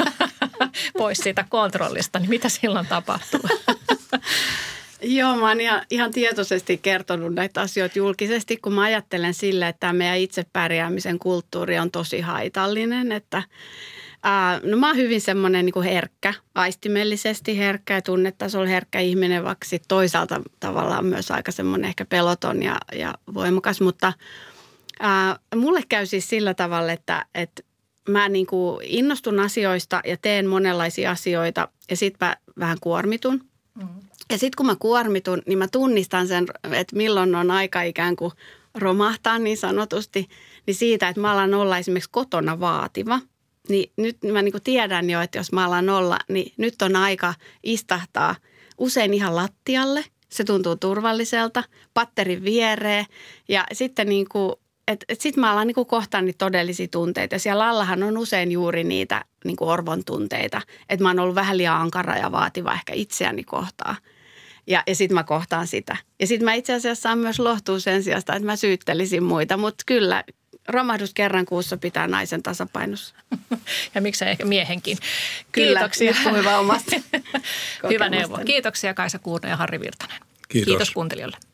pois siitä kontrollista, niin mitä silloin tapahtuu? Joo, mä oon ihan, ihan tietoisesti kertonut näitä asioita julkisesti, kun mä ajattelen sille, että tämä meidän itsepärjäämisen kulttuuri on tosi haitallinen. Että, ää, no mä oon hyvin semmoinen niin kuin herkkä, aistimellisesti herkkä ja tunnetasolla herkkä ihminen, vaikka sit toisaalta tavallaan myös aika semmoinen ehkä peloton ja, ja voimakas. Mutta ää, mulle käy siis sillä tavalla, että, että mä niin kuin innostun asioista ja teen monenlaisia asioita ja sit mä vähän kuormitun. Mm. Ja sitten kun mä kuormitun, niin mä tunnistan sen, että milloin on aika ikään kuin romahtaa niin sanotusti, niin siitä, että mä alan olla esimerkiksi kotona vaativa. Niin nyt mä niin kuin tiedän jo, että jos mä alan olla, niin nyt on aika istahtaa usein ihan lattialle. Se tuntuu turvalliselta, patterin viereen ja sitten niin kuin, että et sitten mä alan niin kuin kohtaan niitä todellisia tunteita. Ja siellä allahan on usein juuri niitä niin kuin orvon tunteita, että mä oon ollut vähän liian ankara ja vaativa ehkä itseäni kohtaa. Ja, ja sitten mä kohtaan sitä. Ja sitten mä itse asiassa saan myös lohtua sen sijasta, että mä syyttelisin muita, mutta kyllä romahdus kerran kuussa pitää naisen tasapainossa. Ja miksei ehkä miehenkin. Kyllä, Kiitoksia. nyt puhuin vaan omasta Hyvä neuvo. Kiitoksia Kaisa Kuurna ja Harri Virtanen. Kiitos. Kiitos kuuntelijoille.